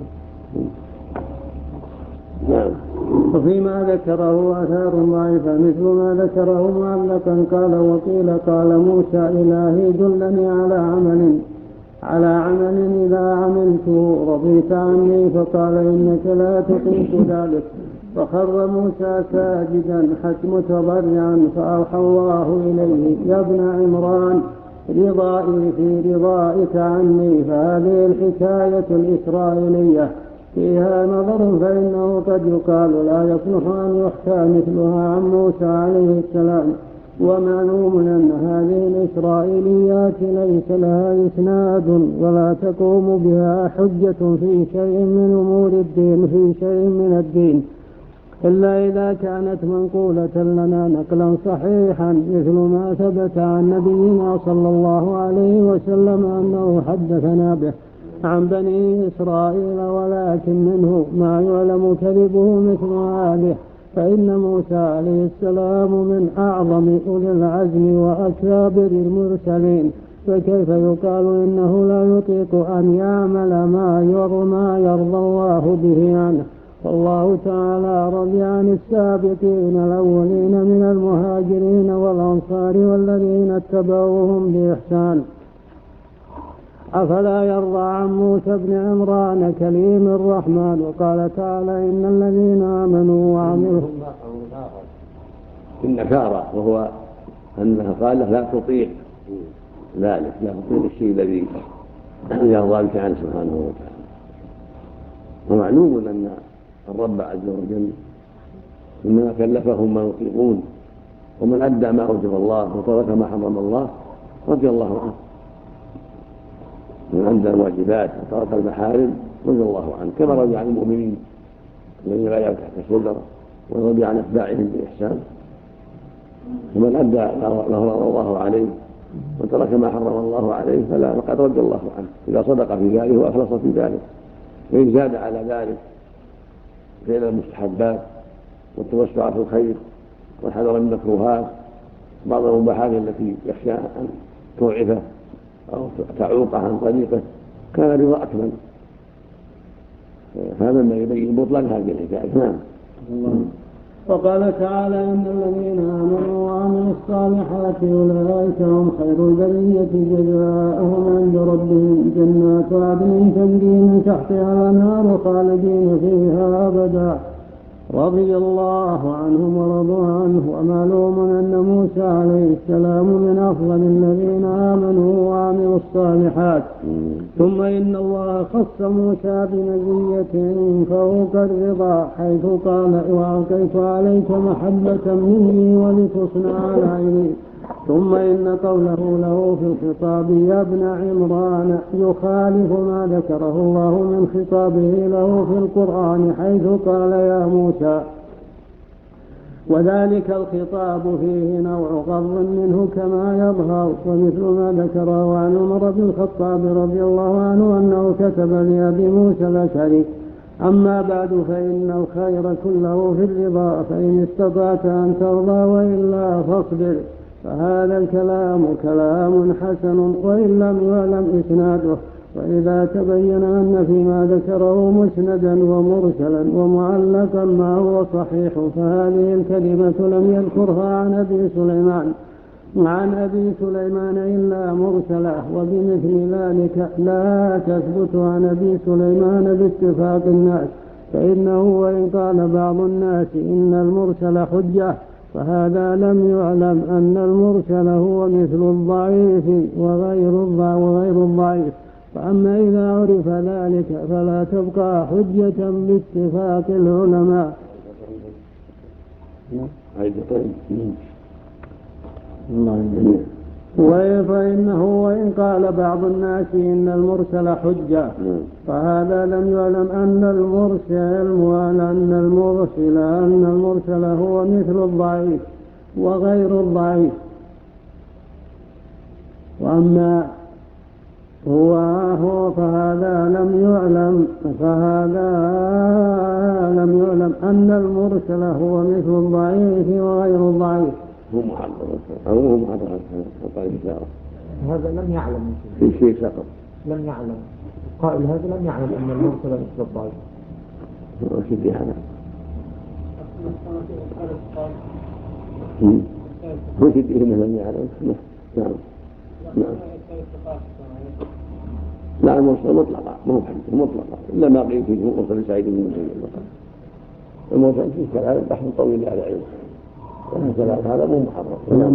F: نعم.
B: وفيما ذكره آثار ضعيفة مثل ما ذكره معلقا قال وقيل قال موسى إلهي دلني على عمل إذا عملته رضيت عني، فقال إنك لا تطيق ذلك، فخر موسى ساجدا متضرعا، فأوحى الله إليه يا ابن عمران رضائي في رضائك عني. فهذه الحكاية الإسرائيلية فيها نظر، فإنه قد يقال لا يصلح أن يحكى مثلها عن موسى عليه السلام، ومعلوم أن هذه الإسرائيليات ليس لها إسناد ولا تقوم بها حجة في شيء من أمور الدين الدين إلا إذا كانت منقولة لنا نقلا صحيحا، مثل ما ثبت عن نبينا صلى الله عليه وسلم أنه حدثنا به عن بني إسرائيل، ولكن منه ما يعلم كذبه مثل هذه. فإن موسى عليه السلام من أعظم أولي العزم وأكابر المرسلين، فكيف يقال إنه لا يطيق أن يعمل ما يرضى الله به عنه؟ والله تعالى رضي عن السابقين الأولين من المهاجرين والأنصار والذين اتبعوهم بإحسان. أفلا يرضى عن موسى بن عمران كليم الرحمن؟ وقال تعالى إن الذين آمنوا وعملوا
F: النكارة، وهو أنها قال لا تطيق ذلك، لا تطيق الشيء الذي يرضى بك عنه سبحانه وتعالى. ومعلوم أن الرب عز وجل إنما كلفهم ما يطيقون، ومن أدى ما أوجب الله وترك ما حرم الله رضي الله عنه، من أدى الواجبات وترك المحارم رضي الله عنه، كما رضي عن المؤمنين الذين بايعوا تحت الشجرة ورضي عن أتباعهم بإحسان. ومن أدى ما فرض الله عليه وترك ما حرم الله عليه فقد رضي الله عنه إذا صدق في ذلك وأخلص في ذلك. وإن زاد على ذلك فعل المستحبات والتوسع في الخير والحذر من المكروهات، بعض المباحات التي يخشى أن توعفه أو تعوقه عن طريقه، كان رضا أكمل. هذا ما يبين بطلان هذه الحكاية. نعم.
B: وقال تعالى إن الذين آمنوا وعملوا الصالحات أولئك هم خير البرية جزاؤهم عند ربهم جنات عدن تجري من تحتها الأنهار خالدين فيها أبدا رضي الله عنهم ورضوا عنه. ومعلوم أن موسى عليه السلام من أفضل الذين آمنوا وعملوا الصالحات. ثم إن الله خص موسى بمزية فوق الرضا، حيث قال وألقيت عليك محبة مني ولتصنع على عيني. ثم إن قوله له في الخطاب يا ابن عمران يخالف ما ذكره الله من خطابه له في القرآن، حيث قال يا موسى، وذلك الخطاب فيه نوع غض منه كما يظهر. ومثل ما ذكره عن عمر بن الخطاب رضي الله عنه أنه كتب لأبي موسى الأشعري أما بعد فإن الخير كله في الرضا، فإن استطعت أن ترضى وإلا فاصبر. فهذا الكلام كلام حسن وإن لم يعلم إسناده. وإذا تبين أن فيما ذكره مسندا ومرسلا ومعلقا ما هو صحيح، فهذه الكلمة لم يذكرها عن أبي سليمان إلا مرسلة، وبمثل ذلك لا تثبت عن أبي سليمان باتفاق الناس، فإنه وإن قال بعض الناس إن المرسل حجة، فهذا لم يعلم أن المرسل هو مثل الضعيف وغير الضعيف. فأما إذا عرف ذلك فلا تبقى حجة باتفاق العلماء.
C: فإنه وإن قال بعض الناس إن المرسل حجة فهذا لم يعلم أن المرسل هو مثل الضعيف وغير الضعيف. وأما هو فهذا لم يعلم أن المرسل هو مثل الضعيف وغير الضعيف.
F: هو محرر
A: هذا لم يعلم
F: في شيء سقط،
A: لم يعلم قائل هذا لم يعلم أن المرسل مثل الضعيف.
F: وشدي هذا وشدي إنه لم يعلم. نعم لا المرسل مطلقا ما هو حديث مطلقا إلا ما قيل فيه مرسل سعيد بن المسيب. المرسل فيه كلام بحث طويل على علم هذا مو محرر.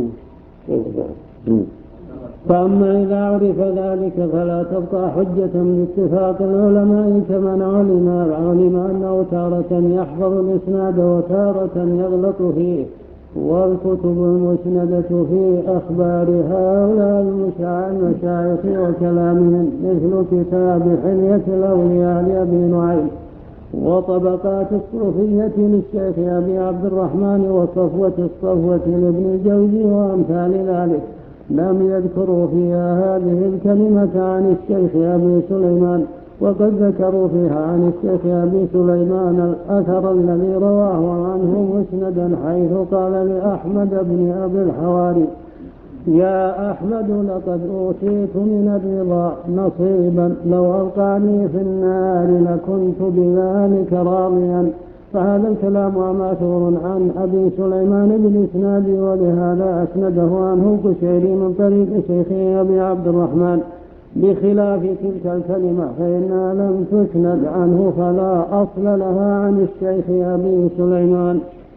C: فأما إذا عرف ذلك فلا تبقى حجة باتفاق العلماء كمن علم أنه تارة يحفظ الإسناد وتارة يغلط فيه. والكتب المسندة في أخبار هؤلاء المشايخ وكلامهم مثل كتاب حلية الأولياء لأبي نعيم وطبقات الصوفية للشيخ أبي عبد الرحمن وصفوة الصفوة لابن الجوزي وأمثال ذلك لم يذكروا فيها هذه الكلمة عن الشيخ أبي سليمان، وقد ذكروا فيها عن الشيخ أبي سليمان الأثر الذي رواه عنه مسندا حيث قال لأحمد بن أبي الحواري: يا أحمد لقد أوتيت من الرضا نصيبا لو ألقاني في النار لكنت بذلك راضيا. فهذا الكلام ماثور عن أبي سليمان بالإسناد، ولهذا أسنده عنه القشيري من طريق شيخه أبي عبد الرحمن، بخلاف تلك الكلمة فإنها لم تسند عنه فلا أصل لها عن الشيخ أبي سليمان.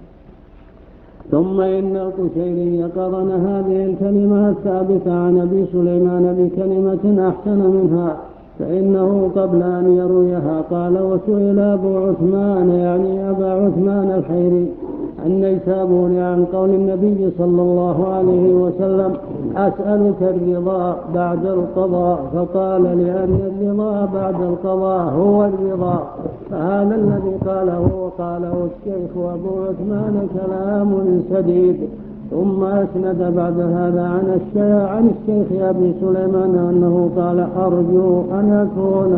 C: ثم إن القشيري قرن هذه الكلمة الثابتة عن أبي سليمان بكلمة أحسن منها، فإنه قبل أن يرويها قال: وسئل أبو عثمان يعني أبا عثمان الحيري النيسابوري عن قول النبي صلى الله عليه وسلم: أسألك الرضا بعد القضاء، فقال: لأن الرضا بعد القضاء هو الرضا. فهذا الذي قاله الشيخ أبو عثمان كلام سديد. ثم أسند بعد هذا عن الشيخ أبي سليمان أنه قال: أرجو أن أكون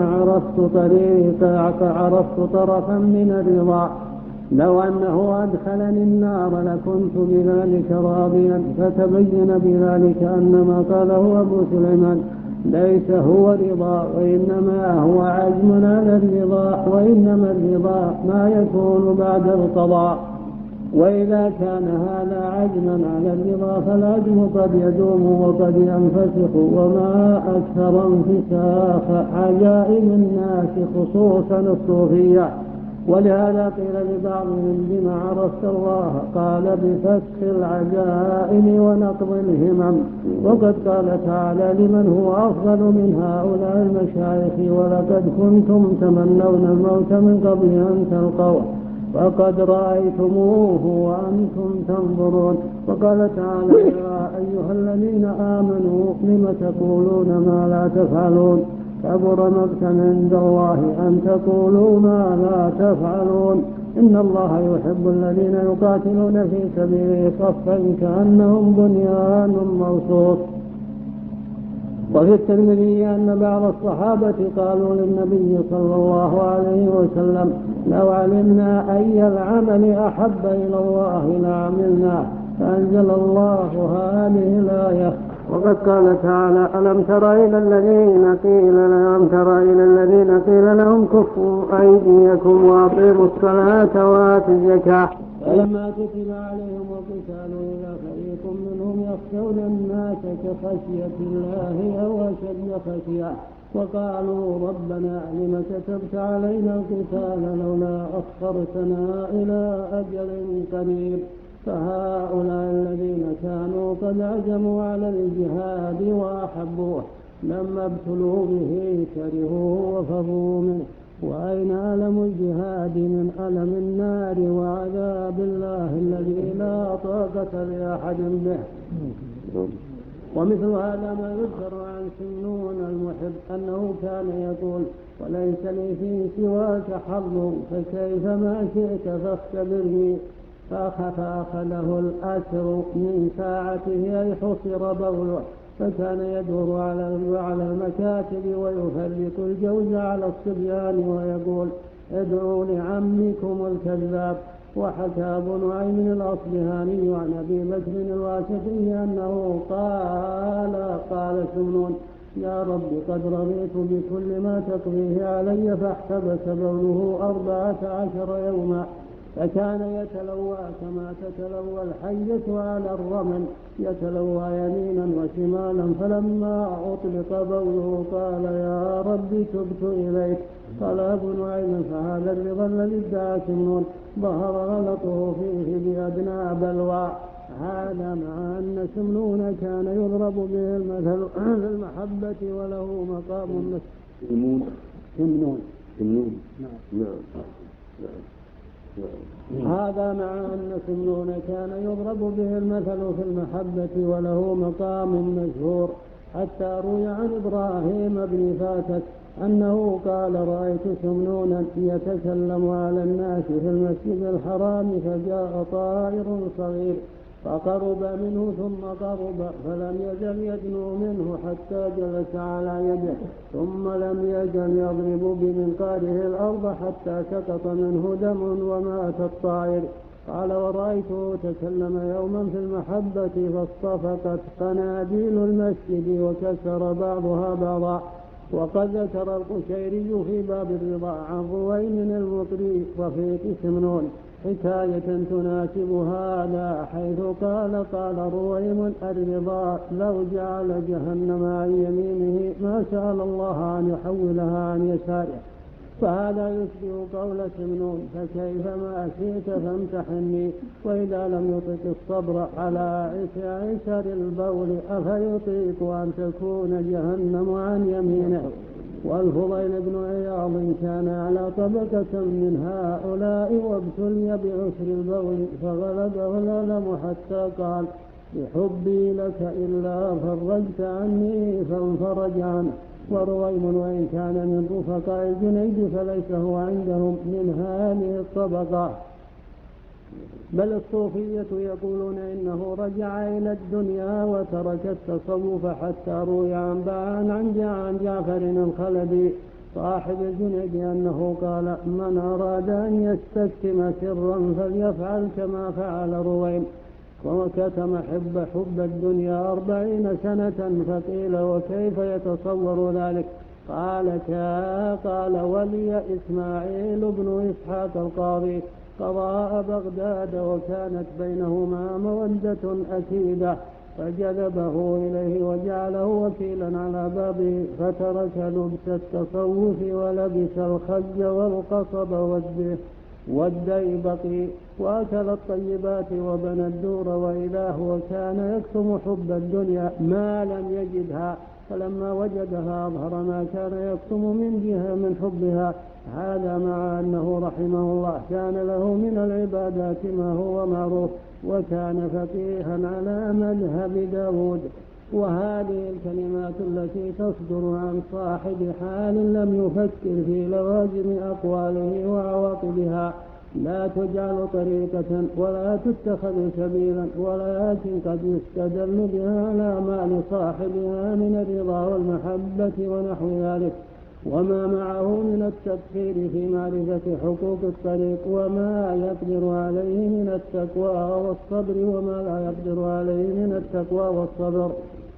C: عرفت طرفا من الرضا، لو أنه أدخلني النار لكنت بذلك راضيا. فتبين بذلك أن ما قاله أبو سليمان ليس هو رضا، وإنما هو عزم على الرضا، وإنما الرضا ما يكون بعد القضاء. وإذا كان هذا عزما على الرضا فالعزم قد يدوم وقد ينفسخ، وما أكثر انفساخ عجائب الناس خصوصا الصوفية. ولهذا قيل لبعضهم: بما عرفت الله؟ قال: بفسخ العجائب ونقض الهمم. وقد قال تعالى: لمن هو أفضل من هؤلاء المشايخ ولقد كنتم تمنون الموت من قبل أن تلقوه فقد رأيتموه وأنتم تنظرون. وقال تعالى: يا أيها الذين آمنوا لم تقولون ما لا تفعلون كبر مقتا عند الله أن تقولوا ما لا تفعلون. إن الله يحب الذين يقاتلون في سبيله صفا كأنهم بنيان مرصوص. وفي الترمذي أن بعض الصحابة قالوا للنبي صلى الله عليه وسلم: لو علمنا أي العمل أحب إلى الله لعملناه. فأنزل الله هذه الآية. وقد قال تعالى: ألم تر إلى الذين قيل لهم كفوا أيديكم وأقيموا الصلاة وآتوا الزكاة فلما كتب عليهم القتال إذا فريق منهم يخشون الناس كخشية الله أو أشد خشية وقالوا: ربنا لم كتبت علينا القتال لولا أخرتنا إلى أجل قريب. فهؤلاء الذين كانوا قد عزموا على الجهاد وأحبوه لما ابتلوا به كرهوه وفروا منه. وأين ألم الجهاد من ألم النار وعذاب الله الذي لا طاقة لأحد به. ومثل هذا ما يذكر عن سمنون المحب أنه كان يقول وليس لي في سواك حظ فكيف ما شئت فاختبرني. فأخذه الأسر من ساعته أي حصر بوله فكان يدور على المكاتب ويفرق الجوز على الصبيان ويقول ادعوا لعمكم الكذاب. وحكى أبو نعيم الأصبهاني عن أبي بكر الواسطي أنه قال سمنون يا رب قد رضيت بكل ما تقضيه علي فاحتبس بوله 14 يوما فكان يتلوى كما تتلوى الحية على الرمل يتلوى يمينا وشمالا فلما أطلق بوله قال يا رب تبت إليك. قال أبو نعيم فهذا الرضا الذي ادعى سمنون ظهر غلطه فيه بأدنى بلوى. هذا مع أن سمنون كان يضرب به المثل في المحبة وله مقام سمنون. هذا مع أن سمنون كان يضرب به المثل في المحبة وله مقام مشهور حتى روي عن إبراهيم بن فاتك أنه قال رأيت سمنونا يتكلم على الناس في المسجد الحرام فجاء طائر صغير فقرب منه ثم قرب فلم يزل يدنو منه حتى جلس على يده ثم لم يزل يضرب بمنقاره الأرض حتى سقط منه دم ومات الطائر. قال ورأيته تكلم يوما في المحبة فاصطفقت قناديل المسجد وكسر بعضها بعضا. وقد ذكر القشيري في باب الرضا عن رويم المطري رفيق سمنون حكاية تناسب هذا حيث قال رويم الرضا لو جعل جهنم عن يمينه ما سأل الله أن يحولها عن يساره. فهذا يشبه قول سمنون فكيف ما شئت فامتحني. وإذا لم يطق الصبر على عسر البول أفيطيق أن تكون جهنم عن يمينه. والفضيل بن عياض كان على طبقة من هؤلاء وابتلي بعسر البول فغلبه الألم حتى قال بحبي لك إلا فرجت عني فانفرج عنه. ورويم وإن كان من رفقاء الجنيد فليس هو عندهم من هذه الطبقة. بل الصوفية يقولون إنه رجع إلى الدنيا وترك التصوف حتى روي عن جعفر الخلدي صاحب الجنيد أنه قال من أراد أن يستكتم سرا فليفعل كما فعل رويم وكتم حب الدنيا 40 سنة. فقيل وكيف يتصور ذلك؟ قال ولي إسماعيل بن إسحاق القاضي قضاء بغداد وكانت بينهما مودة أكيدة فجذبه إليه وجعله وكيلا على بابه فترك لبس التصوف ولبس الخج والقصب والديبقي وأكل الطيبات وبنى الدور وإذا هو كان يكتم حب الدنيا ما لم يجدها فلما وجدها أظهر ما كان يكتم من حبها. هذا مع أنه رحمه الله كان له من العبادات ما هو معروف وكان فقيها على مذهب داود. وهذه الكلمات التي تصدر عن صاحب حال لم يفكر في لوازم أقواله وعواقبها لا تجعل طريقة ولا تتخذ سبيلا ولكن قد يستدل بها على ما لصاحبها من الرضا والمحبة ونحو ذلك وما معه من التبخير في معرفة حقوق الطريق وما يقدر عليه من التقوى والصبر وما لا يقدر عليه من التقوى والصبر.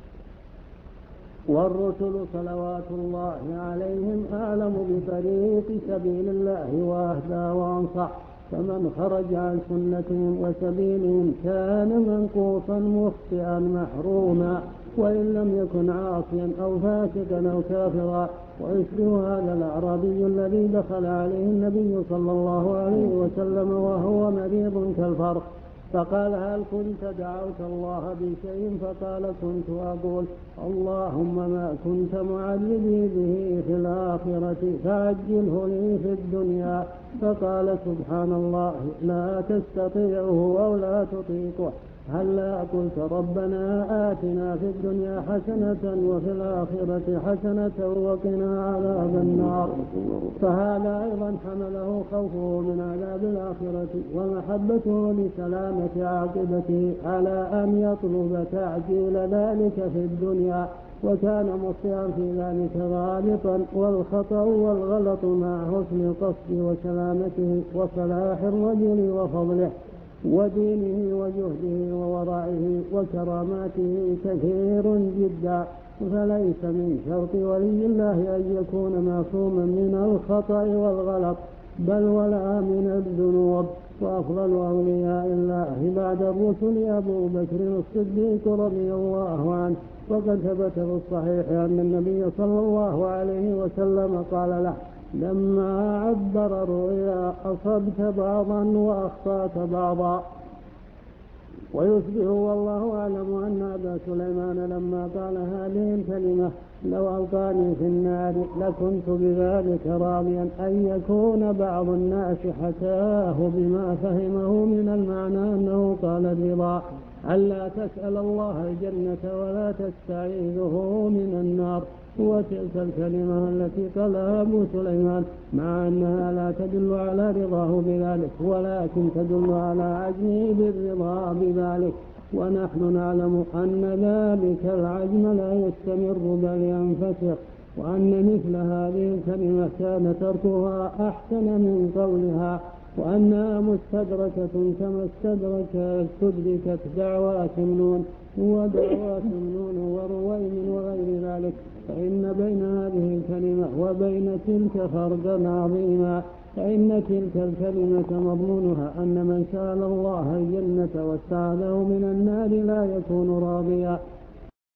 C: والرسل صلوات الله عليهم أعلم بطريق سبيل الله وأهدى وأنصح فمن خرج عن سنتهم وسبيلهم كان منقوصا مخطئا محروما وإن لم يكن عاصيا أو فاسقا أو كافرا. ويشبه هذا الأعرابي الذي دخل عليه النبي صلى الله عليه وسلم وهو مريض كالفرخ فقال هل كنت دعوت الله بشيء؟ فقال كنت أقول اللهم ما كنت معذبي به في الآخرة فعجله لي في الدنيا. فقال سبحان الله لا تستطيعه أو لا تطيقه.
B: هلا قلت ربنا آتنا في الدنيا حسنة وفي الآخرة حسنة وقنا عذاب النار. فهذا أيضا حمله خوفه من عذاب الآخرة ومحبته لسلامة عاقبته على أن يطلب تعجيل ذلك في الدنيا، وكان مخطئا في ذلك غالطا، والخطأ والغلط مع حسن القصد وسلامته وصلاح الرجل وفضله ودينه وجهده وورعه وكراماته كثير جدا. فليس من شرط ولي الله أن يكون معصوما من الخطأ والغلط، بل ولا من الذنوب. وأفضل أولياء الله بعد الرسل أبو بكر الصديق رضي الله عنه، وقد ثبت في الصحيح أن النبي صلى الله عليه وسلم قال له لما عبر الرؤيا أصبت بعضا وأخطأت بعضا. ويشبه والله أعلم أن أبا سليمان لما قال هذه الكلمة لو ألقاني في النار لكنت بذلك راضيا أن يكون بعض الناس حكاه بما فهمه من المعنى أنه قال الرضا ألا تسأل الله الجنة ولا تستعيذه من النار. وتلك الكلمة التي قالها أبو سليمان مع أنها لا تدل على رضاه بذلك، ولكن تدل على عجمه بالرضا بذلك، ونحن نعلم أن ذلك العجم لا يستمر بل ينفتح، وأن مثل هذه الكلمة كان تركها أحسن من قولها، وأنها مستدركة كما استدركت دعوات النون ودعوات النون ورويم وغير ذلك. فإن بين هذه الكلمة وبين تلك فرقا عظيما، فإن تلك الكلمة مضمونها أن من سأل الله الجنة واستعاذه من النار لا يكون راضيا،